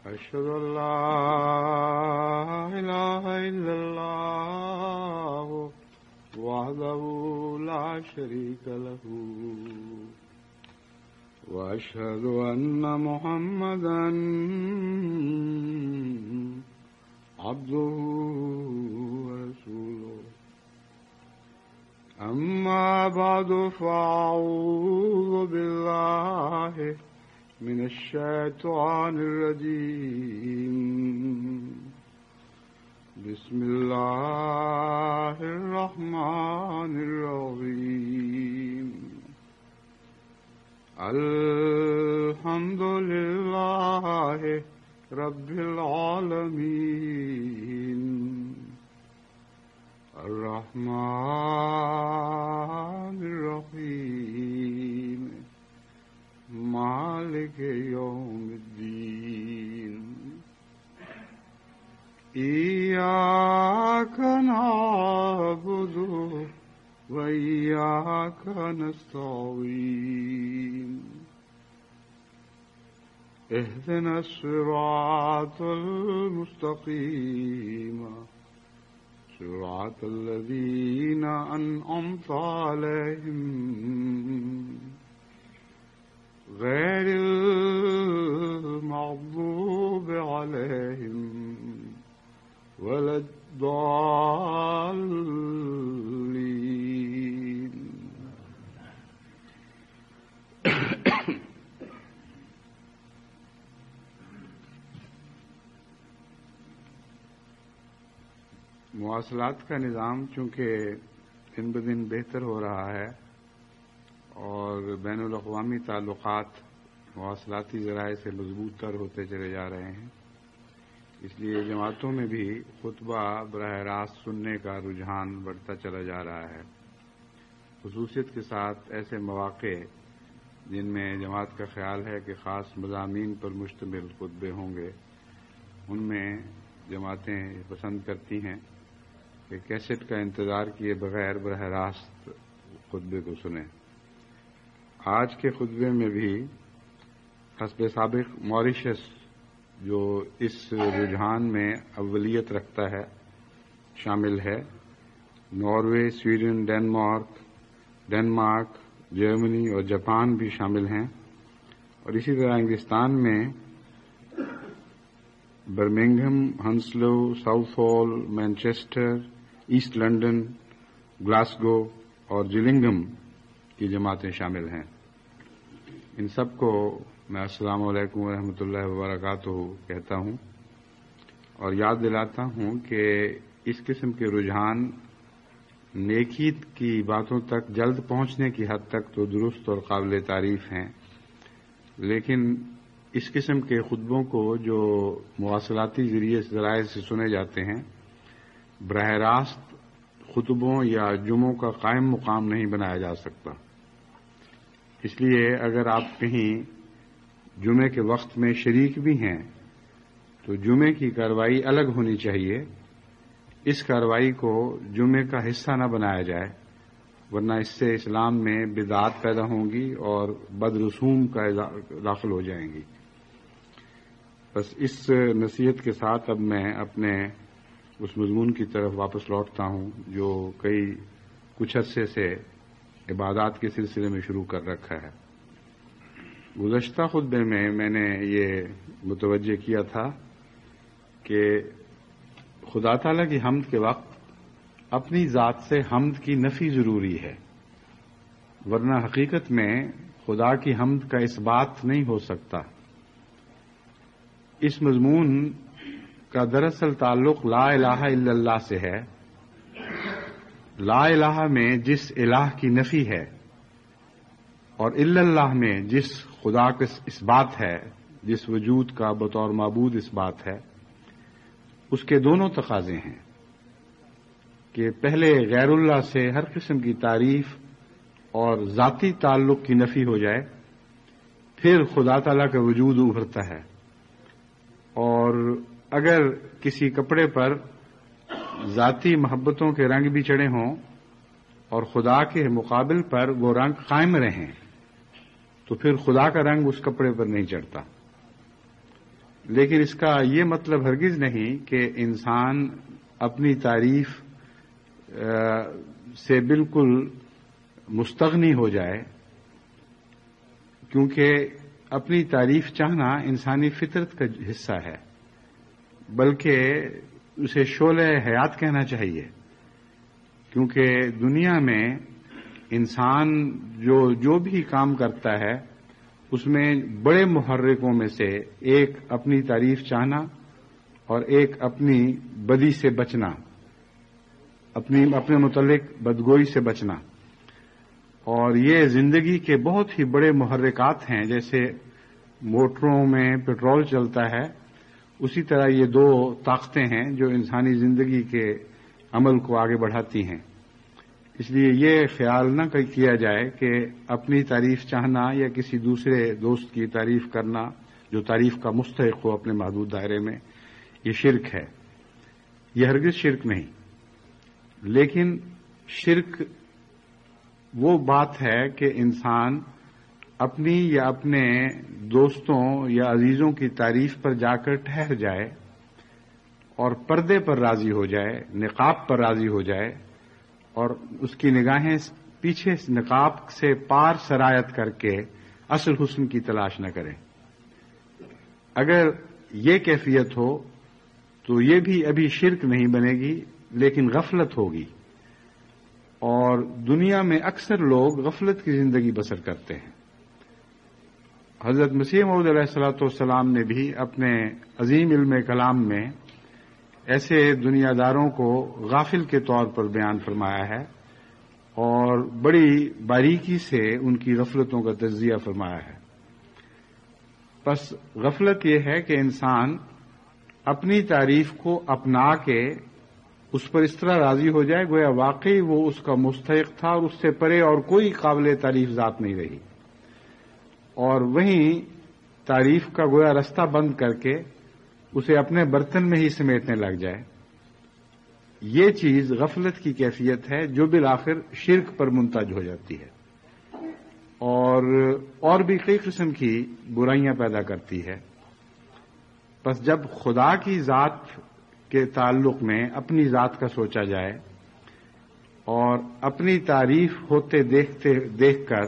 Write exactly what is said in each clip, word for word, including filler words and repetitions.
أشهد أن لا إله إلا الله وحده لا شريك له وأشهد أن محمدا عبده ورسوله أما بعد فأعوذ بالله من الشيطان الرجيم بسم الله الرحمن الرحيم الحمد لله رب العالمين الرحمن الرحيم مالك يوم الدين إياك نعبد وإياك نستعين اهدنا الصراط المستقيم صراط الذين أنعمت عليهم غير المغضوب عليهم ولا الضالين مواصلات کا نظام چونکہ دن بدن بہتر ہو رہا ہے اور بین الاقوامی تعلقات مواصلاتی ذرائع سے مضبوط تر ہوتے چلے جا رہے ہیں، اس لیے جماعتوں میں بھی خطبہ براہ راست سننے کا رجحان بڑھتا چلا جا رہا ہے، خصوصیت کے ساتھ ایسے مواقع جن میں جماعت کا خیال ہے کہ خاص مضامین پر مشتمل خطبے ہوں گے، ان میں جماعتیں پسند کرتی ہیں کہ کیسٹ کا انتظار کیے بغیر براہ راست خطبے کو سنیں۔ آج کے خطبے میں بھی حسب سابق ماریشس جو اس رجحان میں اولیت رکھتا ہے شامل ہے، Norway, Sweden, Denmark Denmark Germany اور جاپان بھی شامل ہیں، اور اسی طرح انگلستان میں Birmingham, Hounslow, Southall, Manchester, East London, Glasgow اور جلنگھم کی جماعتیں شامل ہیں۔ ان سب کو میں السلام علیکم ورحمۃ اللہ وبرکاتہ کہتا ہوں اور یاد دلاتا ہوں کہ اس قسم کے رجحان نیکی کی باتوں تک جلد پہنچنے کی حد تک تو درست اور قابل تعریف ہیں، لیکن اس قسم کے خطبوں کو جو مواصلاتی ذریعے ذرائع سے سنے جاتے ہیں براہ راست خطبوں یا جمعوں کا قائم مقام نہیں بنایا جا سکتا، اس لیے اگر آپ کہیں جمعے کے وقت میں شریک بھی ہیں تو جمعے کی کارروائی الگ ہونی چاہیے، اس کارروائی کو جمعے کا حصہ نہ بنایا جائے، ورنہ اس سے اسلام میں بدعات پیدا ہوں گی اور بد رسوم کا داخل ہو جائیں گی۔ بس اس نصیحت کے ساتھ اب میں اپنے اس مضمون کی طرف واپس لوٹتا ہوں جو کئی کچھ عرصے سے عبادات کے سلسلے میں شروع کر رکھا ہے۔ گزشتہ خطبے میں میں نے یہ متوجہ کیا تھا کہ خدا تعالیٰ کی حمد کے وقت اپنی ذات سے حمد کی نفی ضروری ہے، ورنہ حقیقت میں خدا کی حمد کا اثبات نہیں ہو سکتا۔ اس مضمون کا دراصل تعلق لا الہ الا اللہ سے ہے۔ لا الہ میں جس الہ کی نفی ہے اور الا اللہ میں جس خدا کا اس بات ہے، جس وجود کا بطور معبود اس بات ہے، اس کے دونوں تقاضے ہیں کہ پہلے غیر اللہ سے ہر قسم کی تعریف اور ذاتی تعلق کی نفی ہو جائے، پھر خدا تعالیٰ کا وجود ابھرتا ہے۔ اور اگر کسی کپڑے پر ذاتی محبتوں کے رنگ بھی چڑھے ہوں اور خدا کے مقابل پر وہ رنگ قائم رہیں تو پھر خدا کا رنگ اس کپڑے پر نہیں چڑھتا۔ لیکن اس کا یہ مطلب ہرگز نہیں کہ انسان اپنی تعریف سے بالکل مستغنی ہو جائے، کیونکہ اپنی تعریف چاہنا انسانی فطرت کا حصہ ہے، بلکہ اسے شعلہ حیات کہنا چاہیے، کیونکہ دنیا میں انسان جو جو بھی کام کرتا ہے اس میں بڑے محرکوں میں سے ایک اپنی تعریف چاہنا اور ایک اپنی بدی سے بچنا، اپنی اپنے متعلق بدگوئی سے بچنا، اور یہ زندگی کے بہت ہی بڑے محرکات ہیں۔ جیسے موٹروں میں پیٹرول چلتا ہے، اسی طرح یہ دو طاقتیں ہیں جو انسانی زندگی کے عمل کو آگے بڑھاتی ہیں۔ اس لیے یہ خیال نہ کیا جائے کہ اپنی تعریف چاہنا یا کسی دوسرے دوست کی تعریف کرنا جو تعریف کا مستحق ہو اپنے محدود دائرے میں، یہ شرک ہے۔ یہ ہرگز شرک نہیں، لیکن شرک وہ بات ہے کہ انسان اپنی یا اپنے دوستوں یا عزیزوں کی تعریف پر جا کر ٹھہر جائے اور پردے پر راضی ہو جائے، نقاب پر راضی ہو جائے، اور اس کی نگاہیں پیچھے نقاب سے پار سرایت کر کے اصل حسن کی تلاش نہ کریں۔ اگر یہ کیفیت ہو تو یہ بھی ابھی شرک نہیں بنے گی، لیکن غفلت ہوگی، اور دنیا میں اکثر لوگ غفلت کی زندگی بسر کرتے ہیں۔ حضرت مسیح موعود علیہ الصلوۃ والسلام نے بھی اپنے عظیم علم کلام میں ایسے دنیا داروں کو غافل کے طور پر بیان فرمایا ہے اور بڑی باریکی سے ان کی غفلتوں کا تجزیہ فرمایا ہے۔ بس غفلت یہ ہے کہ انسان اپنی تعریف کو اپنا کے اس پر اس طرح راضی ہو جائے گویا واقعی وہ اس کا مستحق تھا اور اس سے پرے اور کوئی قابل تعریف ذات نہیں رہی، اور وہیں تعریف کا گویا رستہ بند کر کے اسے اپنے برتن میں ہی سمیٹنے لگ جائے۔ یہ چیز غفلت کی کیفیت ہے جو بالآخر شرک پر منتج ہو جاتی ہے اور اور بھی کئی قسم کی برائیاں پیدا کرتی ہے۔ بس جب خدا کی ذات کے تعلق میں اپنی ذات کا سوچا جائے اور اپنی تعریف ہوتے دیکھتے دیکھ کر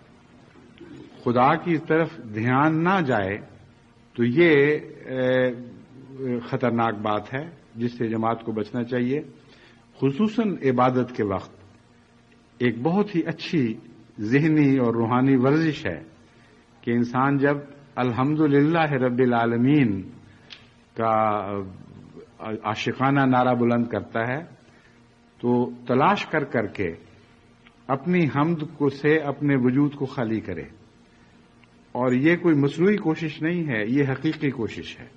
خدا کی طرف دھیان نہ جائے تو یہ خطرناک بات ہے جس سے جماعت کو بچنا چاہیے۔ خصوصاً عبادت کے وقت ایک بہت ہی اچھی ذہنی اور روحانی ورزش ہے کہ انسان جب الحمدللہ رب العالمین کا عاشقانہ نعرہ بلند کرتا ہے تو تلاش کر کر کے اپنی حمد کو سے اپنے وجود کو خالی کرے، اور یہ کوئی مصنوعی کوشش نہیں ہے، یہ حقیقی کوشش ہے،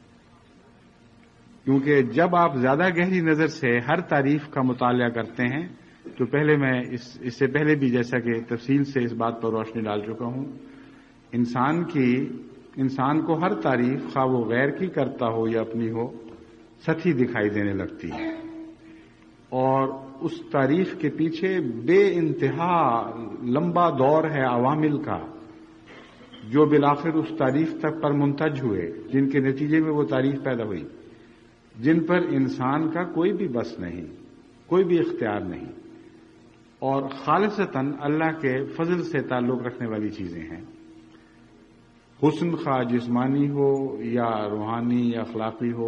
کیونکہ جب آپ زیادہ گہری نظر سے ہر تعریف کا مطالعہ کرتے ہیں تو پہلے میں اس اس سے پہلے بھی جیسا کہ تفصیل سے اس بات پر روشنی ڈال چکا ہوں، انسان کی انسان کو ہر تعریف خواہ وہ غیر کی کرتا ہو یا اپنی ہو سچی دکھائی دینے لگتی ہے، اور اس تعریف کے پیچھے بے انتہا لمبا دور ہے عوامل کا جو بالآخر اس تعریف تک پر منتج ہوئے، جن کے نتیجے میں وہ تعریف پیدا ہوئی، جن پر انسان کا کوئی بھی بس نہیں، کوئی بھی اختیار نہیں، اور خالصتاً اللہ کے فضل سے تعلق رکھنے والی چیزیں ہیں۔ حسن خواہ جسمانی ہو یا روحانی یا اخلاقی ہو،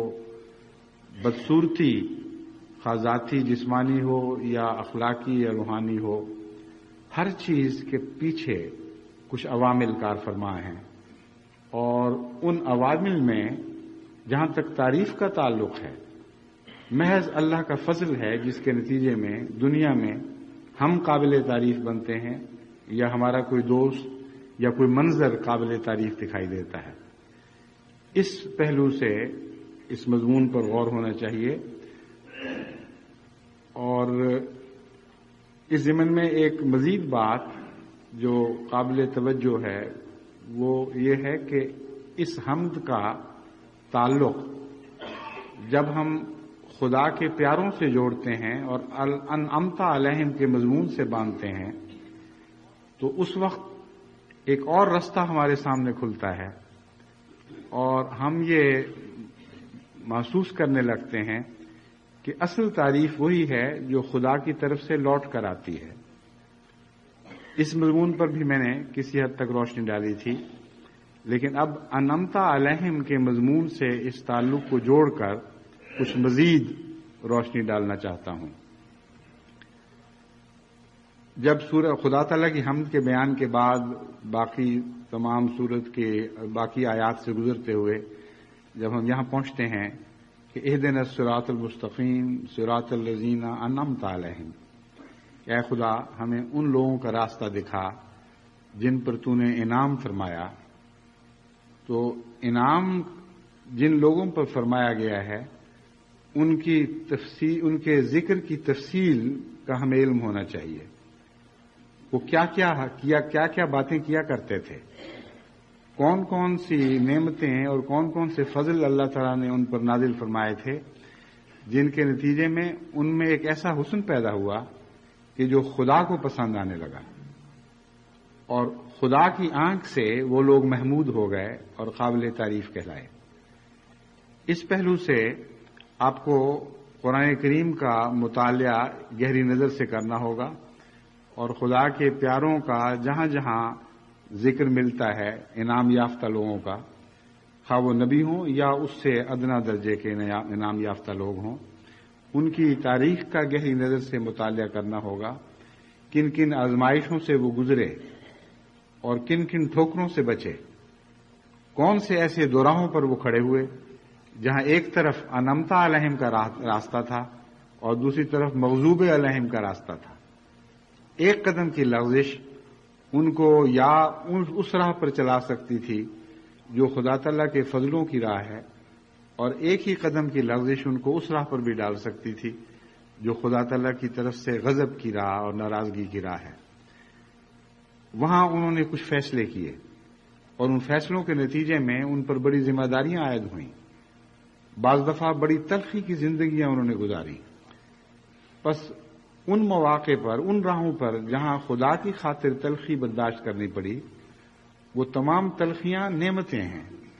بدصورتی خواہ ذاتی جسمانی ہو یا اخلاقی یا روحانی ہو، ہر چیز کے پیچھے کچھ عوامل کار فرما ہیں، اور ان عوامل میں جہاں تک تعریف کا تعلق ہے محض اللہ کا فضل ہے جس کے نتیجے میں دنیا میں ہم قابل تعریف بنتے ہیں یا ہمارا کوئی دوست یا کوئی منظر قابل تعریف دکھائی دیتا ہے۔ اس پہلو سے اس مضمون پر غور ہونا چاہیے، اور اس ضمن میں ایک مزید بات جو قابل توجہ ہے وہ یہ ہے کہ اس حمد کا تعلق جب ہم خدا کے پیاروں سے جوڑتے ہیں اور انعمت علیہم کے مضمون سے باندھتے ہیں تو اس وقت ایک اور رستہ ہمارے سامنے کھلتا ہے، اور ہم یہ محسوس کرنے لگتے ہیں کہ اصل تعریف وہی ہے جو خدا کی طرف سے لوٹ کر آتی ہے۔ اس مضمون پر بھی میں نے کسی حد تک روشنی ڈالی تھی، لیکن اب انعمت علیہم کے مضمون سے اس تعلق کو جوڑ کر کچھ مزید روشنی ڈالنا چاہتا ہوں۔ جب سورہ خدا تعالیٰ کی حمد کے بیان کے بعد باقی تمام سورت کے باقی آیات سے گزرتے ہوئے جب ہم یہاں پہنچتے ہیں کہ اہدنا الصراط المستقیم صراط الذین انعمت علیہم، اے خدا ہمیں ان لوگوں کا راستہ دکھا جن پر تو نے انعام فرمایا۔ تو انعام جن لوگوں پر فرمایا گیا ہے ان کی تفصیل، ان کے ذکر کی تفصیل کا ہمیں علم ہونا چاہیے۔ وہ کیا کیا کیا کیا کیا باتیں کیا کرتے تھے، کون کون سی نعمتیں اور کون کون سے فضل اللہ تعالیٰ نے ان پر نازل فرمائے تھے، جن کے نتیجے میں ان میں ایک ایسا حسن پیدا ہوا کہ جو خدا کو پسند آنے لگا، اور خدا کی آنکھ سے وہ لوگ محمود ہو گئے اور قابل تعریف کہلائے۔ اس پہلو سے آپ کو قرآن کریم کا مطالعہ گہری نظر سے کرنا ہوگا، اور خدا کے پیاروں کا جہاں جہاں ذکر ملتا ہے انعام یافتہ لوگوں کا، خواہ وہ نبی ہوں یا اس سے ادنا درجے کے انعام یافتہ لوگ ہوں، ان کی تاریخ کا گہری نظر سے مطالعہ کرنا ہوگا، کن کن آزمائشوں سے وہ گزرے اور کن کن ٹھوکروں سے بچے، کون سے ایسے دوراہوں پر وہ کھڑے ہوئے جہاں ایک طرف انعمت علیہم کا راستہ تھا اور دوسری طرف مغضوب علیہم کا راستہ تھا۔ ایک قدم کی لغزش ان کو یا اس راہ پر چلا سکتی تھی جو خدا تعالیٰ کے فضلوں کی راہ ہے، اور ایک ہی قدم کی لغزش ان کو اس راہ پر بھی ڈال سکتی تھی جو خدا تعالیٰ کی طرف سے غضب کی راہ اور ناراضگی کی راہ ہے۔ وہاں انہوں نے کچھ فیصلے کیے اور ان فیصلوں کے نتیجے میں ان پر بڑی ذمہ داریاں عائد ہوئیں، بعض دفعہ بڑی تلخی کی زندگیاں انہوں نے گزاری۔ بس ان مواقع پر، ان راہوں پر جہاں خدا کی خاطر تلخی برداشت کرنی پڑی، وہ تمام تلخیاں نعمتیں ہیں۔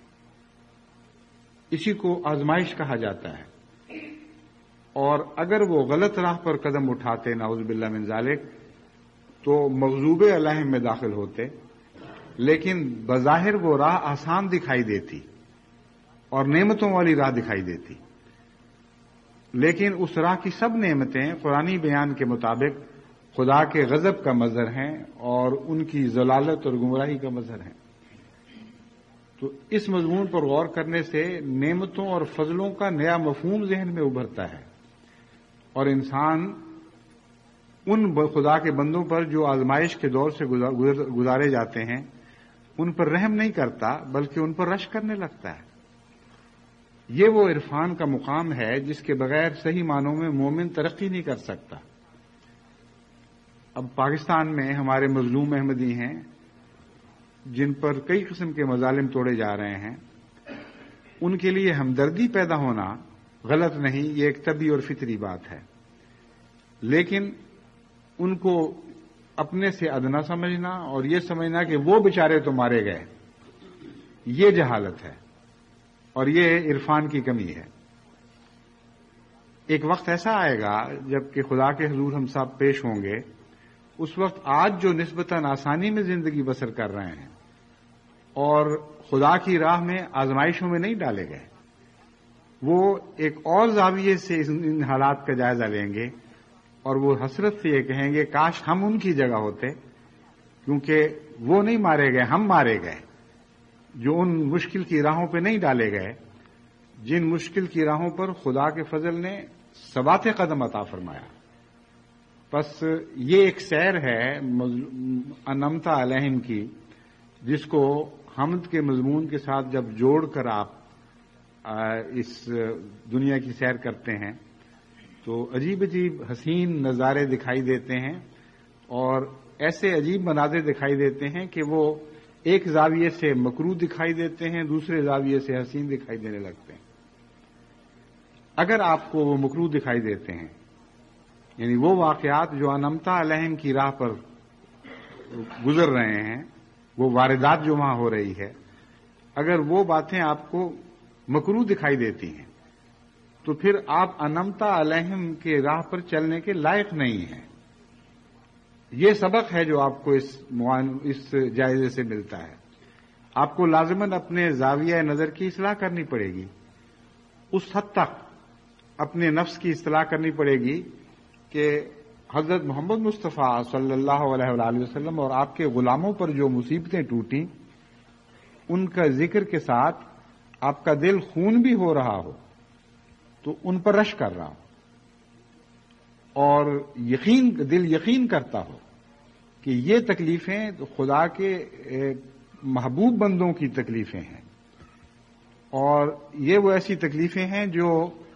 اسی کو آزمائش کہا جاتا ہے، اور اگر وہ غلط راہ پر قدم اٹھاتے نعوذ باللہ من ذالک تو مغضوب علیہم میں داخل ہوتے، لیکن بظاہر وہ راہ آسان دکھائی دیتی اور نعمتوں والی راہ دکھائی دیتی، لیکن اس راہ کی سب نعمتیں قرآنی بیان کے مطابق خدا کے غضب کا مظہر ہیں اور ان کی ضلالت اور گمراہی کا مظہر ہیں۔ تو اس مضمون پر غور کرنے سے نعمتوں اور فضلوں کا نیا مفہوم ذہن میں ابھرتا ہے، اور انسان ان خدا کے بندوں پر جو آزمائش کے دور سے گزارے جاتے ہیں ان پر رحم نہیں کرتا بلکہ ان پر رشک کرنے لگتا ہے۔ یہ وہ عرفان کا مقام ہے جس کے بغیر صحیح معنوں میں مومن ترقی نہیں کر سکتا۔ اب پاکستان میں ہمارے مظلوم احمدی ہیں جن پر کئی قسم کے مظالم توڑے جا رہے ہیں، ان کے لیے ہمدردی پیدا ہونا غلط نہیں، یہ ایک طبعی اور فطری بات ہے، لیکن ان کو اپنے سے ادنا سمجھنا اور یہ سمجھنا کہ وہ بیچارے تو مارے گئے، یہ جہالت ہے اور یہ عرفان کی کمی ہے۔ ایک وقت ایسا آئے گا جب کہ خدا کے حضور ہم سب پیش ہوں گے، اس وقت آج جو نسبتاً آسانی میں زندگی بسر کر رہے ہیں اور خدا کی راہ میں آزمائشوں میں نہیں ڈالے گئے، وہ ایک اور زاویے سے ان حالات کا جائزہ لیں گے اور وہ حسرت سے یہ کہیں گے کاش ہم ان کی جگہ ہوتے، کیونکہ وہ نہیں مارے گئے، ہم مارے گئے جو ان مشکل کی راہوں پہ نہیں ڈالے گئے، جن مشکل کی راہوں پر خدا کے فضل نے ثبات قدم عطا فرمایا۔ بس یہ ایک سیر ہے انعمت علیہم کی، جس کو حمد کے مضمون کے ساتھ جب جوڑ کر آپ اس دنیا کی سیر کرتے ہیں تو عجیب عجیب حسین نظارے دکھائی دیتے ہیں، اور ایسے عجیب مناظر دکھائی دیتے ہیں کہ وہ ایک زاویے سے مکروہ دکھائی دیتے ہیں، دوسرے زاویے سے حسین دکھائی دینے لگتے ہیں۔ اگر آپ کو وہ مکروہ دکھائی دیتے ہیں، یعنی وہ واقعات جو انعمت علیہم کی راہ پر گزر رہے ہیں، وہ واردات جو وہاں ہو رہی ہے، اگر وہ باتیں آپ کو مکروہ دکھائی دیتی ہیں تو پھر آپ انمتا علیہم کے راہ پر چلنے کے لائق نہیں ہیں. یہ سبق ہے جو آپ کو اس اس جائزے سے ملتا ہے. آپ کو لازماً اپنے زاویہ نظر کی اصلاح کرنی پڑے گی، اس حد تک اپنے نفس کی اصلاح کرنی پڑے گی کہ حضرت محمد مصطفیٰ صلی اللہ علیہ وآلہ وسلم اور آپ کے غلاموں پر جو مصیبتیں ٹوٹیں ان کا ذکر کے ساتھ آپ کا دل خون بھی ہو رہا ہو تو ان پر رشک کر رہا ہو اور یقین دل یقین کرتا ہو کہ یہ تکلیفیں خدا کے محبوب بندوں کی تکلیفیں ہیں اور یہ وہ ایسی تکلیفیں ہیں جو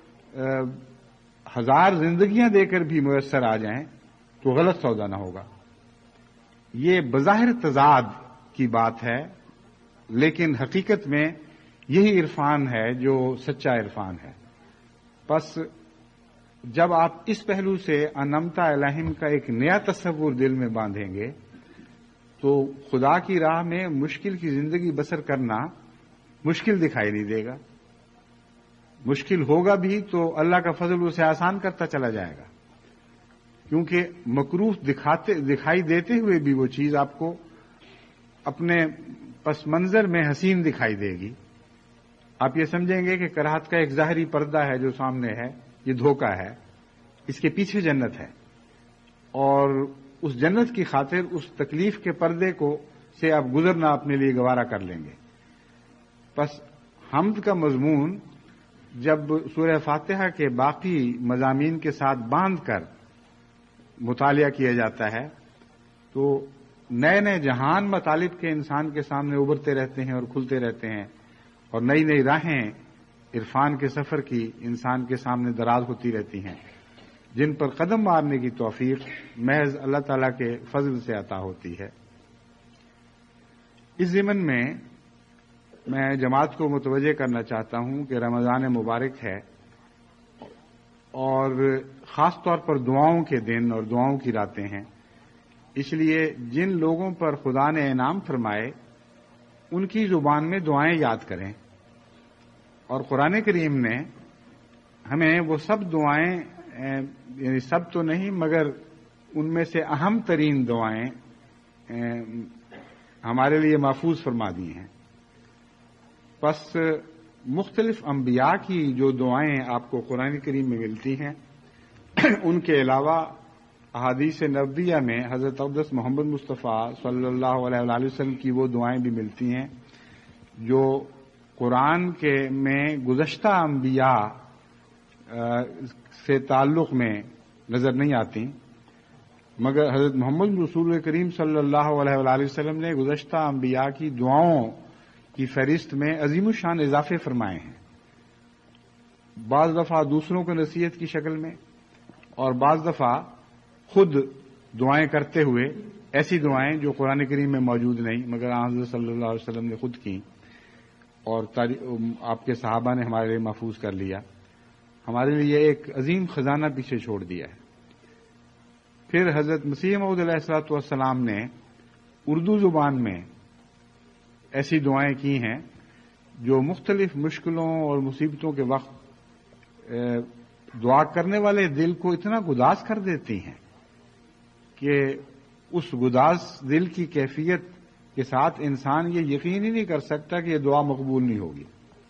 ہزار زندگیاں دے کر بھی میسر آ جائیں تو غلط سودا نہ ہوگا. یہ بظاہر تضاد کی بات ہے لیکن حقیقت میں یہی عرفان ہے جو سچا عرفان ہے. بس جب آپ اس پہلو سے انمتا الہم کا ایک نیا تصور دل میں باندھیں گے تو خدا کی راہ میں مشکل کی زندگی بسر کرنا مشکل دکھائی نہیں دے گا. مشکل ہوگا بھی تو اللہ کا فضل اسے آسان کرتا چلا جائے گا کیونکہ مکروہ دکھاتے دکھائی دیتے ہوئے بھی وہ چیز آپ کو اپنے پس منظر میں حسین دکھائی دے گی. آپ یہ سمجھیں گے کہ کراہت کا ایک ظاہری پردہ ہے جو سامنے ہے، یہ دھوکہ ہے، اس کے پیچھے جنت ہے اور اس جنت کی خاطر اس تکلیف کے پردے کو سے آپ گزرنا اپنے لیے گوارا کر لیں گے. بس حمد کا مضمون جب سورہ فاتحہ کے باقی مضامین کے ساتھ باندھ کر مطالعہ کیا جاتا ہے تو نئے نئے جہان مطالب کے انسان کے سامنے ابھرتے رہتے ہیں اور کھلتے رہتے ہیں اور نئی نئی راہیں عرفان کے سفر کی انسان کے سامنے دراز ہوتی رہتی ہیں جن پر قدم مارنے کی توفیق محض اللہ تعالیٰ کے فضل سے عطا ہوتی ہے. اس ضمن میں میں جماعت کو متوجہ کرنا چاہتا ہوں کہ رمضان مبارک ہے اور خاص طور پر دعاؤں کے دن اور دعاؤں کی راتیں ہیں. اس لیے جن لوگوں پر خدا نے انعام فرمائے ان کی زبان میں دعائیں یاد کریں اور قرآن کریم نے ہمیں وہ سب دعائیں یعنی سب تو نہیں مگر ان میں سے اہم ترین دعائیں ہمارے لیے محفوظ فرما دی ہیں. بس مختلف انبیاء کی جو دعائیں آپ کو قرآن کریم میں ملتی ہیں ان کے علاوہ احادیث نبویہ میں حضرت اقدس محمد مصطفیٰ صلی اللہ علیہ وآلہ وسلم کی وہ دعائیں بھی ملتی ہیں جو قرآن کے میں گزشتہ انبیاء سے تعلق میں نظر نہیں آتی مگر حضرت محمد رسول کریم صلی اللہ علیہ وآلہ وسلم نے گزشتہ انبیاء کی دعاؤں کی فہرست میں عظیم الشان اضافے فرمائے ہیں. بعض دفعہ دوسروں کو نصیحت کی شکل میں اور بعض دفعہ خود دعائیں کرتے ہوئے ایسی دعائیں جو قرآن کریم میں موجود نہیں مگر حضرت صلی اللہ علیہ وسلم نے خود کی اور آپ کے صحابہ نے ہمارے لیے محفوظ کر لیا، ہمارے لیے ایک عظیم خزانہ پیچھے چھوڑ دیا ہے. پھر حضرت مسیح موعود علیہ الصلوۃ والسلام نے اردو زبان میں ایسی دعائیں کی ہیں جو مختلف مشکلوں اور مصیبتوں کے وقت دعا کرنے والے دل کو اتنا گداز کر دیتی ہیں کہ اس گداز دل کی کیفیت کے ساتھ انسان یہ یقین ہی نہیں کر سکتا کہ یہ دعا مقبول نہیں ہوگی.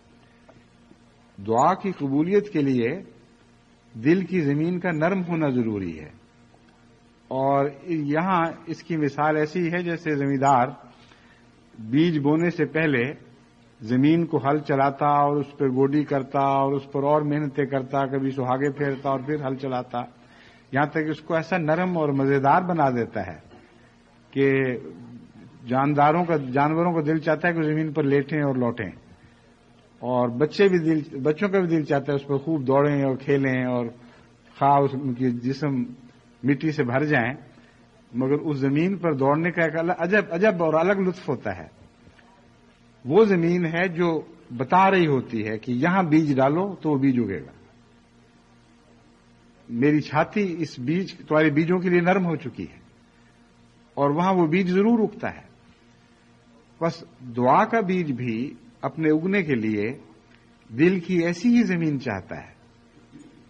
دعا کی قبولیت کے لیے دل کی زمین کا نرم ہونا ضروری ہے اور یہاں اس کی مثال ایسی ہے جیسے زمیندار بیج بونے سے پہلے زمین کو ہل چلاتا اور اس پر گوڈی کرتا اور اس پر اور محنتیں کرتا، کبھی سہاگے پھیرتا اور پھر ہل چلاتا یہاں تک کہ اس کو ایسا نرم اور مزیدار بنا دیتا ہے کہ جانداروں کا جانوروں کا دل چاہتا ہے کہ زمین پر لیٹیں اور لوٹیں اور بچے بھی دل بچوں کا بھی دل چاہتا ہے اس پر خوب دوڑیں اور کھیلیں اور خواہ اس ان کی جسم مٹی سے بھر جائیں مگر اس زمین پر دوڑنے کا ایک عجب عجب اور الگ لطف ہوتا ہے. وہ زمین ہے جو بتا رہی ہوتی ہے کہ یہاں بیج ڈالو تو وہ بیج اگے گا. میری چھاتی اس بیج تمہارے بیجوں کے لیے نرم ہو چکی ہے اور وہاں وہ بیج ضرور اگتا ہے. بس دعا کا بیج بھی اپنے اگنے کے لیے دل کی ایسی ہی زمین چاہتا ہے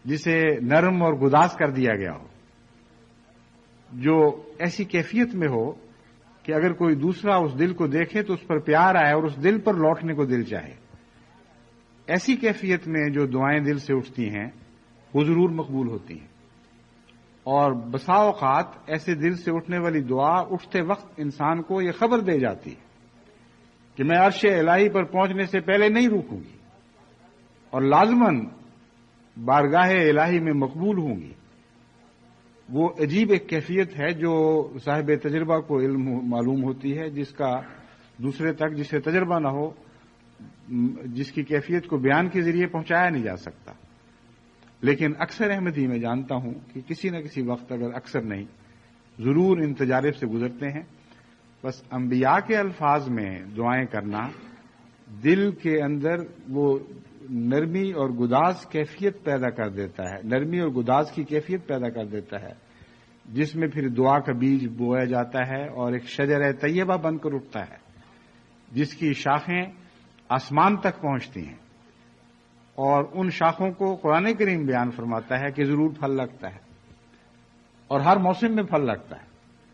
جسے نرم اور گداز کر دیا گیا ہو، جو ایسی کیفیت میں ہو کہ اگر کوئی دوسرا اس دل کو دیکھے تو اس پر پیار آئے اور اس دل پر لوٹنے کو دل چاہے، ایسی کیفیت میں جو دعائیں دل سے اٹھتی ہیں وہ ضرور مقبول ہوتی ہیں۔ اور بسا اوقات ایسے دل سے اٹھنے والی دعا اٹھتے وقت انسان کو یہ خبر دے جاتی ہے کہ میں عرش الہی پر پہنچنے سے پہلے نہیں رکوں گی اور لازماً بارگاہ الہی میں مقبول ہوں گی۔ وہ عجیب ایک کیفیت ہے جو صاحب تجربہ کو علم معلوم ہوتی ہے، جس کا دوسرے تک جسے تجربہ نہ ہو، جس کی کیفیت کو بیان کے ذریعے پہنچایا نہیں جا سکتا۔ لیکن اکثر احمدی میں جانتا ہوں کہ کسی نہ کسی وقت، اگر اکثر نہیں ضرور ان تجارب سے گزرتے ہیں۔ بس انبیاء کے الفاظ میں دعائیں کرنا دل کے اندر وہ نرمی اور گداز کیفیت پیدا کر دیتا ہے، نرمی اور گداز کی کیفیت پیدا کر دیتا ہے، جس میں پھر دعا کا بیج بویا جاتا ہے اور ایک شجر طیبہ بن کر اٹھتا ہے، جس کی شاخیں آسمان تک پہنچتی ہیں، اور ان شاخوں کو قرآن کریم بیان فرماتا ہے کہ ضرور پھل لگتا ہے اور ہر موسم میں پھل لگتا ہے۔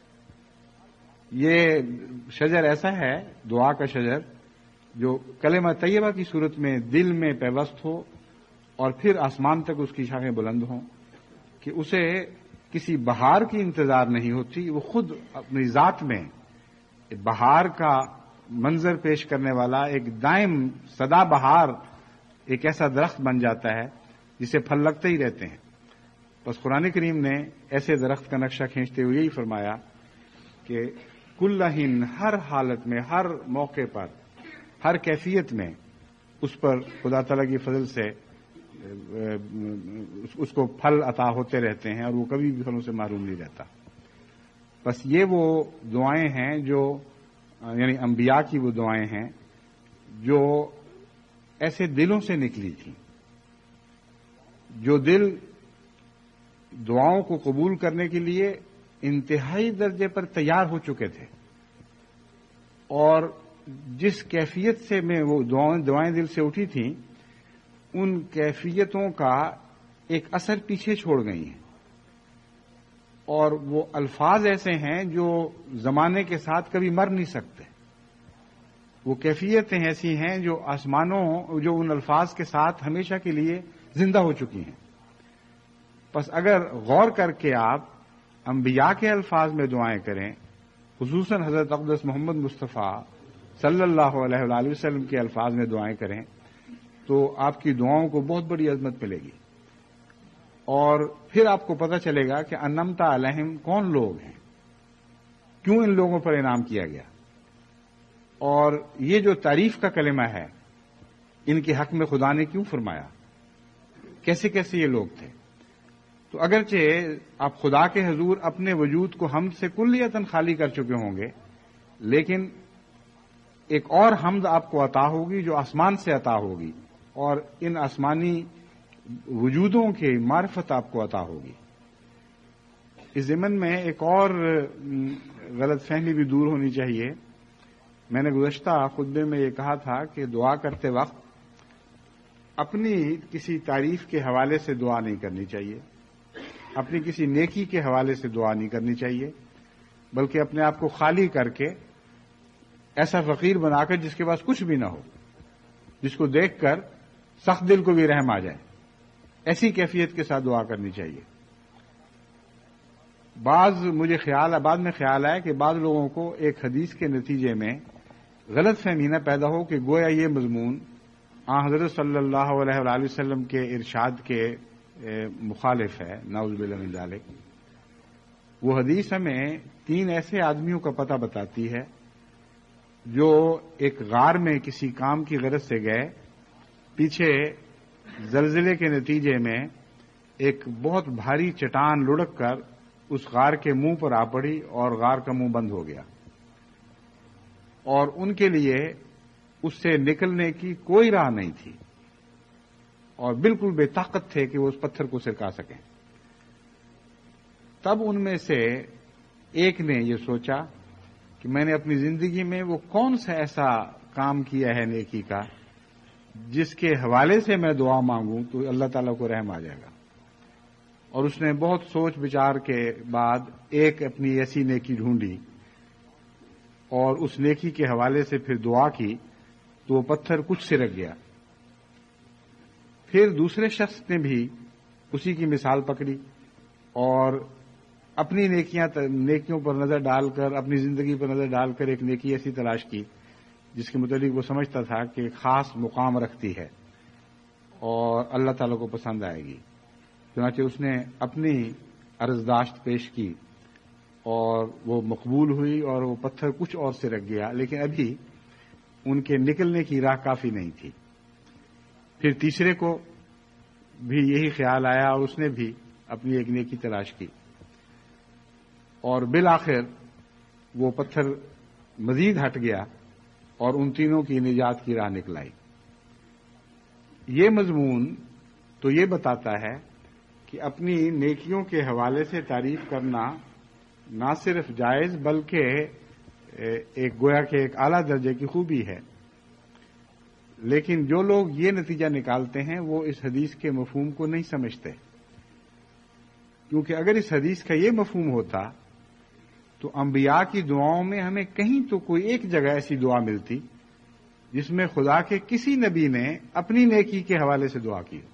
یہ شجر ایسا ہے، دعا کا شجر، جو کلمہ طیبہ کی صورت میں دل میں پیوست ہو اور پھر آسمان تک اس کی شاخیں بلند ہوں، کہ اسے کسی بہار کی انتظار نہیں ہوتی، وہ خود اپنی ذات میں بہار کا منظر پیش کرنے والا ایک دائم سدا بہار، ایک ایسا درخت بن جاتا ہے جسے پھل لگتے ہی رہتے ہیں۔ بس قرآن کریم نے ایسے درخت کا نقشہ کھینچتے ہوئے یہی فرمایا کہ کلہن، ہر حالت میں، ہر موقع پر، ہر کیفیت میں اس پر خدا تعالیٰ کی فضل سے اس کو پھل عطا ہوتے رہتے ہیں اور وہ کبھی بھی پھلوں سے محروم نہیں رہتا۔ بس یہ وہ دعائیں ہیں جو، یعنی انبیاء کی وہ دعائیں ہیں جو ایسے دلوں سے نکلی تھیں، جو دل دعاؤں کو قبول کرنے کے لیے انتہائی درجے پر تیار ہو چکے تھے، اور جس کیفیت سے میں وہ دعائیں دل سے اٹھی تھیں، ان کیفیتوں کا ایک اثر پیچھے چھوڑ گئی ہیں، اور وہ الفاظ ایسے ہیں جو زمانے کے ساتھ کبھی مر نہیں سکتے۔ وہ کیفیتیں ایسی ہیں جو آسمانوں، جو ان الفاظ کے ساتھ ہمیشہ کے لیے زندہ ہو چکی ہیں۔ بس اگر غور کر کے آپ انبیاء کے الفاظ میں دعائیں کریں، خصوصاً حضرت اقدس محمد مصطفیٰ صلی اللہ علیہ وآلہ وسلم کے الفاظ میں دعائیں کریں، تو آپ کی دعاؤں کو بہت بڑی عظمت ملے گی، اور پھر آپ کو پتہ چلے گا کہ انعمتا علیہم کون لوگ ہیں، کیوں ان لوگوں پر انعام کیا گیا، اور یہ جو تعریف کا کلمہ ہے ان کے حق میں خدا نے کیوں فرمایا، کیسے کیسے یہ لوگ تھے۔ تو اگرچہ آپ خدا کے حضور اپنے وجود کو حمد سے کلیتاً خالی کر چکے ہوں گے، لیکن ایک اور حمد آپ کو عطا ہوگی جو آسمان سے عطا ہوگی، اور ان آسمانی وجودوں کی معرفت آپ کو عطا ہوگی۔ اس ضمن میں ایک اور غلط فہمی بھی دور ہونی چاہیے۔ میں نے گزشتہ خطبے میں یہ کہا تھا کہ دعا کرتے وقت اپنی کسی تعریف کے حوالے سے دعا نہیں کرنی چاہیے، اپنی کسی نیکی کے حوالے سے دعا نہیں کرنی چاہیے، بلکہ اپنے آپ کو خالی کر کے ایسا فقیر بنا کر جس کے پاس کچھ بھی نہ ہو، جس کو دیکھ کر سخت دل کو بھی رحم آ جائے، ایسی کیفیت کے ساتھ دعا کرنی چاہیے۔ بعض مجھے خیال بعد میں خیال آیا کہ بعض لوگوں کو ایک حدیث کے نتیجے میں غلط فہمی نہ پیدا ہو کہ گویا یہ مضمون آن حضرت صلی اللہ علیہ وآلہ وسلم کے ارشاد کے مخالف ہے، نعوذ باللہ من ذالک۔ وہ حدیث ہمیں تین ایسے آدمیوں کا پتہ بتاتی ہے جو ایک غار میں کسی کام کی غرض سے گئے، پیچھے زلزلے کے نتیجے میں ایک بہت بھاری چٹان لڑک کر اس غار کے منہ پر آ پڑی اور غار کا منہ بند ہو گیا، اور ان کے لیے اس سے نکلنے کی کوئی راہ نہیں تھی، اور بالکل بے طاقت تھے کہ وہ اس پتھر کو سرکا سکیں۔ تب ان میں سے ایک نے یہ سوچا کہ میں نے اپنی زندگی میں وہ کون سا ایسا کام کیا ہے نیکی کا جس کے حوالے سے میں دعا مانگوں تو اللہ تعالیٰ کو رحم آ جائے گا۔ اور اس نے بہت سوچ بچار کے بعد ایک اپنی ایسی نیکی ڈھونڈی اور اس نیکی کے حوالے سے پھر دعا کی تو وہ پتھر کچھ سرک گیا. پھر دوسرے شخص نے بھی اسی کی مثال پکڑی اور اپنی نیکیاں نیکیوں پر نظر ڈال کر اپنی زندگی پر نظر ڈال کر ایک نیکی ایسی تلاش کی جس کے متعلق وہ سمجھتا تھا کہ خاص مقام رکھتی ہے اور اللہ تعالیٰ کو پسند آئے گی. چنانچہ اس نے اپنی عرضداشت پیش کی اور وہ مقبول ہوئی اور وہ پتھر کچھ اور سے رکھ گیا، لیکن ابھی ان کے نکلنے کی راہ کافی نہیں تھی. پھر تیسرے کو بھی یہی خیال آیا اور اس نے بھی اپنی ایک نیکی تلاش کی اور بالآخر وہ پتھر مزید ہٹ گیا اور ان تینوں کی نجات کی راہ نکلائی. یہ مضمون تو یہ بتاتا ہے کہ اپنی نیکیوں کے حوالے سے تعریف کرنا نہ صرف جائز بلکہ ایک گویا کہ ایک اعلیٰ درجے کی خوبی ہے. لیکن جو لوگ یہ نتیجہ نکالتے ہیں وہ اس حدیث کے مفہوم کو نہیں سمجھتے، کیونکہ اگر اس حدیث کا یہ مفہوم ہوتا تو انبیاء کی دعاؤں میں ہمیں کہیں تو کوئی ایک جگہ ایسی دعا ملتی جس میں خدا کے کسی نبی نے اپنی نیکی کے حوالے سے دعا کی.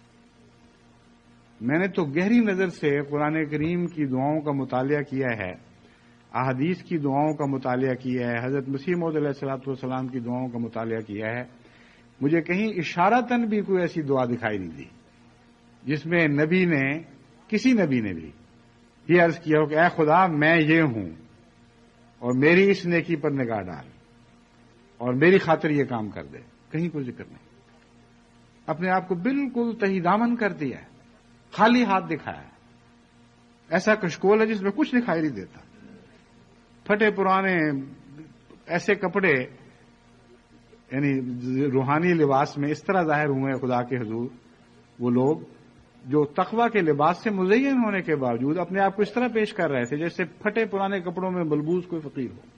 میں نے تو گہری نظر سے قرآن کریم کی دعاؤں کا مطالعہ کیا ہے، احادیث کی دعاؤں کا مطالعہ کیا ہے، حضرت مسیح موعود علیہ الصلوۃ والسلام کی دعاؤں کا مطالعہ کیا ہے. مجھے کہیں اشارتاً بھی کوئی ایسی دعا دکھائی نہیں دی جس میں نبی نے کسی نبی نے بھی یہ عرض کیا ہو کہ اے خدا میں یہ ہوں اور میری اس نیکی پر نگاہ ڈال اور میری خاطر یہ کام کر دے. کہیں کوئی ذکر نہیں. اپنے آپ کو بالکل تہی دامن کر دیا ہے، خالی ہاتھ دکھایا ہے. ایسا کشکول ہے جس میں کچھ دکھائی نہیں دیتا. پھٹے پرانے ایسے کپڑے، یعنی روحانی لباس میں اس طرح ظاہر ہوئے خدا کے حضور وہ لوگ جو تقوی کے لباس سے مزین ہونے کے باوجود اپنے آپ کو اس طرح پیش کر رہے تھے جیسے پھٹے پرانے کپڑوں میں ملبوس کوئی فقیر ہو،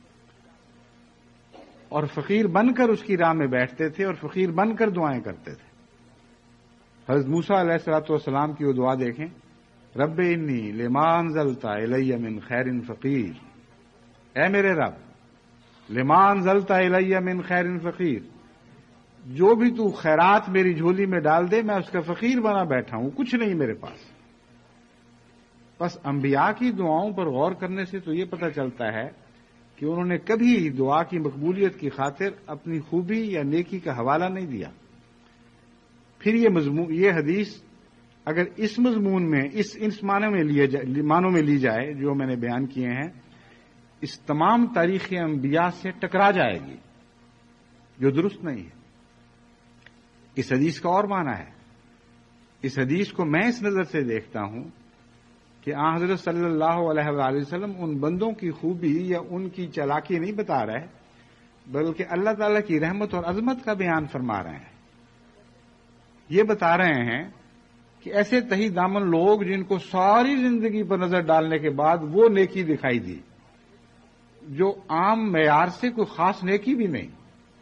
اور فقیر بن کر اس کی راہ میں بیٹھتے تھے اور فقیر بن کر دعائیں کرتے تھے. حضرت موسیٰ علیہ الصلوۃ والسلام کی وہ دعا دیکھیں، رب انی لما انزلت الی من خیر فقیر، اے میرے رب لما انزلت الی من خیر فقیر، جو بھی تو خیرات میری جھولی میں ڈال دے میں اس کا فقیر بنا بیٹھا ہوں، کچھ نہیں میرے پاس. بس انبیاء کی دعاؤں پر غور کرنے سے تو یہ پتہ چلتا ہے کہ انہوں نے کبھی دعا کی مقبولیت کی خاطر اپنی خوبی یا نیکی کا حوالہ نہیں دیا. پھر یہ مضمون یہ حدیث اگر اس مضمون میں اس اس معنی میں لیے جائے معنوں میں لی جائے جو میں نے بیان کیے ہیں، اس تمام تاریخ انبیاء سے ٹکرا جائے گی، جو درست نہیں ہے. اس حدیث کا اور معنی ہے. اس حدیث کو میں اس نظر سے دیکھتا ہوں کہ آن حضرت صلی اللہ علیہ وآلہ وسلم ان بندوں کی خوبی یا ان کی چالاکی نہیں بتا رہے بلکہ اللہ تعالی کی رحمت اور عظمت کا بیان فرما رہے ہیں. یہ بتا رہے ہیں کہ ایسے تہی دامن لوگ جن کو ساری زندگی پر نظر ڈالنے کے بعد وہ نیکی دکھائی دی جو عام معیار سے کوئی خاص نیکی بھی نہیں.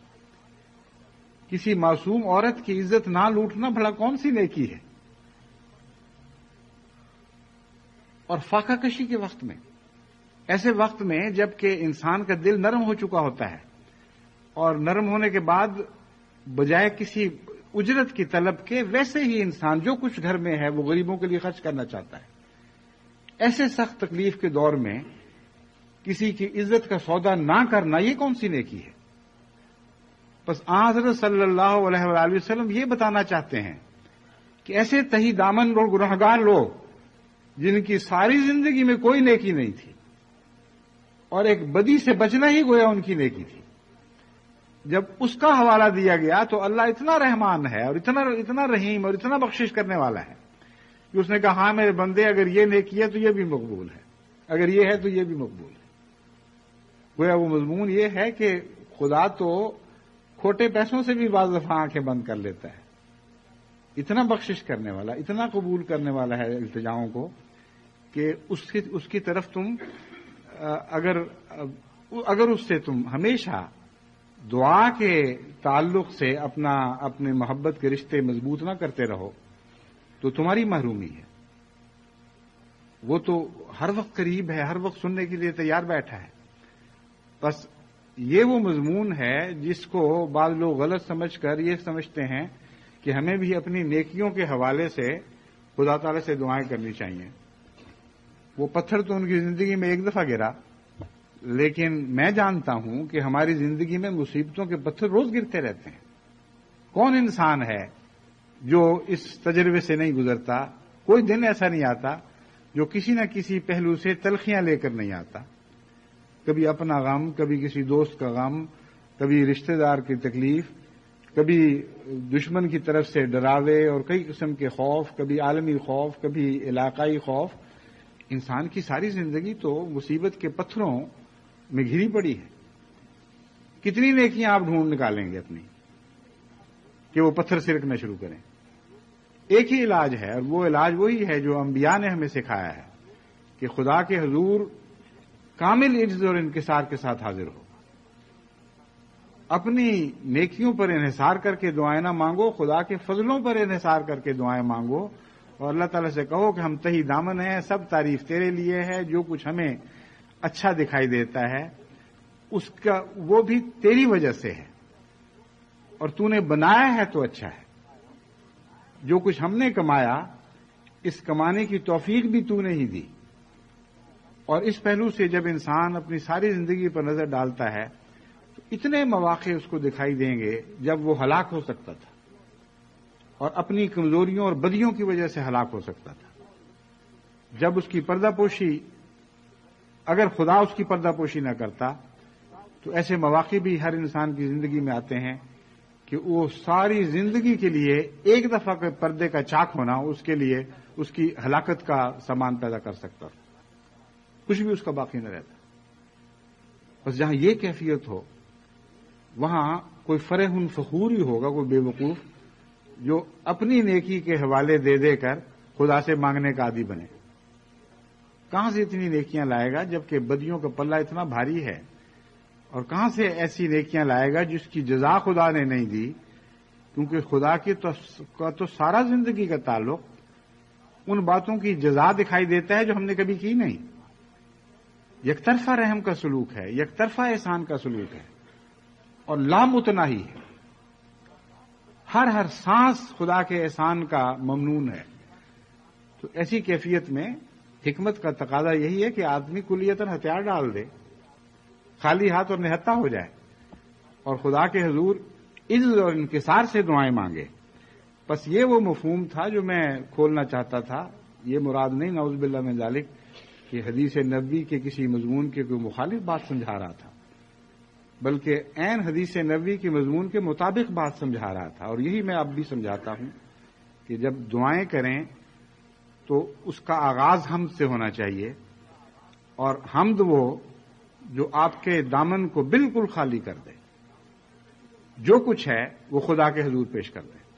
کسی معصوم عورت کی عزت نہ لوٹنا بھلا کون سی نیکی ہے؟ اور فاقہ کشی کے وقت میں، ایسے وقت میں جب کہ انسان کا دل نرم ہو چکا ہوتا ہے اور نرم ہونے کے بعد بجائے کسی اجرت کی طلب کے ویسے ہی انسان جو کچھ گھر میں ہے وہ غریبوں کے لیے خرچ کرنا چاہتا ہے، ایسے سخت تکلیف کے دور میں کسی کی عزت کا سودا نہ کرنا یہ کون سی نیکی ہے؟ بس آن حضرت صلی اللہ علیہ وآلہ وسلم یہ بتانا چاہتے ہیں کہ ایسے تہی دامن لوگ، گنہگار لوگ جن کی ساری زندگی میں کوئی نیکی نہیں تھی اور ایک بدی سے بچنا ہی گویا ان کی نیکی تھی، جب اس کا حوالہ دیا گیا تو اللہ اتنا رحمان ہے اور اتنا اتنا رحیم اور اتنا بخشش کرنے والا ہے کہ اس نے کہا ہاں میرے بندے اگر یہ نیکی ہے تو یہ بھی مقبول ہے، اگر یہ ہے تو یہ بھی مقبول ہے. گویا وہ مضمون یہ ہے کہ خدا تو کھوٹے پیسوں سے بھی بعض دفعہ آنکھیں بند کر لیتا ہے، اتنا بخشش کرنے والا، اتنا قبول کرنے والا ہے التجاؤں کو کہ اس کی اس کی طرف تم اگر اگر اس سے تم ہمیشہ دعا کے تعلق سے اپنا اپنے محبت کے رشتے مضبوط نہ کرتے رہو تو تمہاری محرومی ہے. وہ تو ہر وقت قریب ہے، ہر وقت سننے کے لیے تیار بیٹھا ہے. بس یہ وہ مضمون ہے جس کو بعض لوگ غلط سمجھ کر یہ سمجھتے ہیں کہ ہمیں بھی اپنی نیکیوں کے حوالے سے خدا تعالی سے دعائیں کرنی چاہیے. وہ پتھر تو ان کی زندگی میں ایک دفعہ گرا، لیکن میں جانتا ہوں کہ ہماری زندگی میں مصیبتوں کے پتھر روز گرتے رہتے ہیں. کون انسان ہے جو اس تجربے سے نہیں گزرتا؟ کوئی دن ایسا نہیں آتا جو کسی نہ کسی پہلو سے تلخیاں لے کر نہیں آتا. کبھی اپنا غم، کبھی کسی دوست کا غم، کبھی رشتہ دار کی تکلیف، کبھی دشمن کی طرف سے ڈراوے اور کئی قسم کے خوف، کبھی عالمی خوف، کبھی علاقائی خوف. انسان کی ساری زندگی تو مصیبت کے پتھروں میں گھری پڑی ہے. کتنی نیکیاں آپ ڈھونڈ نکالیں گے اپنی کہ وہ پتھر سرکنا شروع کریں؟ ایک ہی علاج ہے، اور وہ علاج وہی ہے جو انبیاء نے ہمیں سکھایا ہے کہ خدا کے حضور کامل عجز اور انکسار کے ساتھ حاضر ہو. اپنی نیکیوں پر انحصار کر کے دعائیں نہ مانگو، خدا کے فضلوں پر انحصار کر کے دعائیں مانگو، اور اللہ تعالیٰ سے کہو کہ ہم تہی دامن ہیں، سب تعریف تیرے لیے ہے. جو کچھ ہمیں اچھا دکھائی دیتا ہے اس کا وہ بھی تیری وجہ سے ہے، اور تو نے بنایا ہے تو اچھا ہے. جو کچھ ہم نے کمایا اس کمانے کی توفیق بھی تو نے ہی دی. اور اس پہلو سے جب انسان اپنی ساری زندگی پر نظر ڈالتا ہے تو اتنے مواقع اس کو دکھائی دیں گے جب وہ ہلاک ہو سکتا تھا اور اپنی کمزوریوں اور بدیوں کی وجہ سے ہلاک ہو سکتا تھا. جب اس کی پردہ پوشی، اگر خدا اس کی پردہ پوشی نہ کرتا تو ایسے مواقع بھی ہر انسان کی زندگی میں آتے ہیں کہ وہ ساری زندگی کے لیے ایک دفعہ کے پردے کا چاک ہونا اس کے لیے اس کی ہلاکت کا سامان پیدا کر سکتا، کچھ بھی اس کا باقی نہ رہتا. بس جہاں یہ کیفیت ہو وہاں کوئی فرح فخور ہی ہوگا، کوئی بے وقوف جو اپنی نیکی کے حوالے دے دے کر خدا سے مانگنے کا عادی بنے. کہاں سے اتنی نیکیاں لائے گا جبکہ بدیوں کا پلہ اتنا بھاری ہے؟ اور کہاں سے ایسی نیکیاں لائے گا جس کی جزا خدا نے نہیں دی؟ کیونکہ خدا کی تو, کا تو سارا زندگی کا تعلق ان باتوں کی جزا دکھائی دیتا ہے جو ہم نے کبھی کی نہیں. یک طرفہ رحم کا سلوک ہے، یک طرفہ احسان کا سلوک ہے، اور لامتناہی ہے. ہر ہر سانس خدا کے احسان کا ممنون ہے. تو ایسی کیفیت میں حکمت کا تقاضا یہی ہے کہ آدمی کلیتاً ہتھیار ڈال دے، خالی ہاتھ اور نہتا ہو جائے، اور خدا کے حضور عزت اور انکسار سے دعائیں مانگے. بس یہ وہ مفہوم تھا جو میں کھولنا چاہتا تھا. یہ مراد نہیں نعوذ باللہ من ذالک کہ حدیث نبوی کے کسی مضمون کے کوئی مخالف بات سمجھا رہا تھا، بلکہ عین حدیث نبوی کے مضمون کے مطابق بات سمجھا رہا تھا. اور یہی میں اب بھی سمجھاتا ہوں کہ جب دعائیں کریں تو اس کا آغاز حمد سے ہونا چاہیے، اور حمد وہ جو آپ کے دامن کو بالکل خالی کر دے، جو کچھ ہے وہ خدا کے حضور پیش کر دے.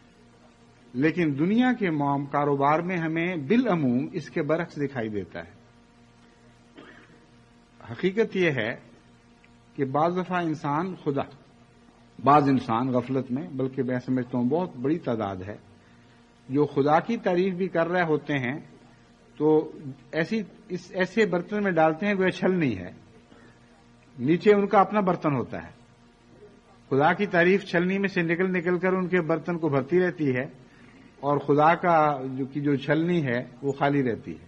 لیکن دنیا کے کاروبار میں ہمیں بالعموم اس کے برعکس دکھائی دیتا ہے. حقیقت یہ ہے کہ بعض دفعہ انسان خدا بعض انسان غفلت میں، بلکہ میں سمجھتا ہوں بہت بڑی تعداد ہے جو خدا کی تعریف بھی کر رہے ہوتے ہیں تو ایسی اس ایسے برتن میں ڈالتے ہیں وہ چھلنی ہے، نیچے ان کا اپنا برتن ہوتا ہے. خدا کی تعریف چھلنی میں سے نکل نکل کر ان کے برتن کو بھرتی رہتی ہے، اور خدا کا جو کی جو چھلنی ہے وہ خالی رہتی ہے.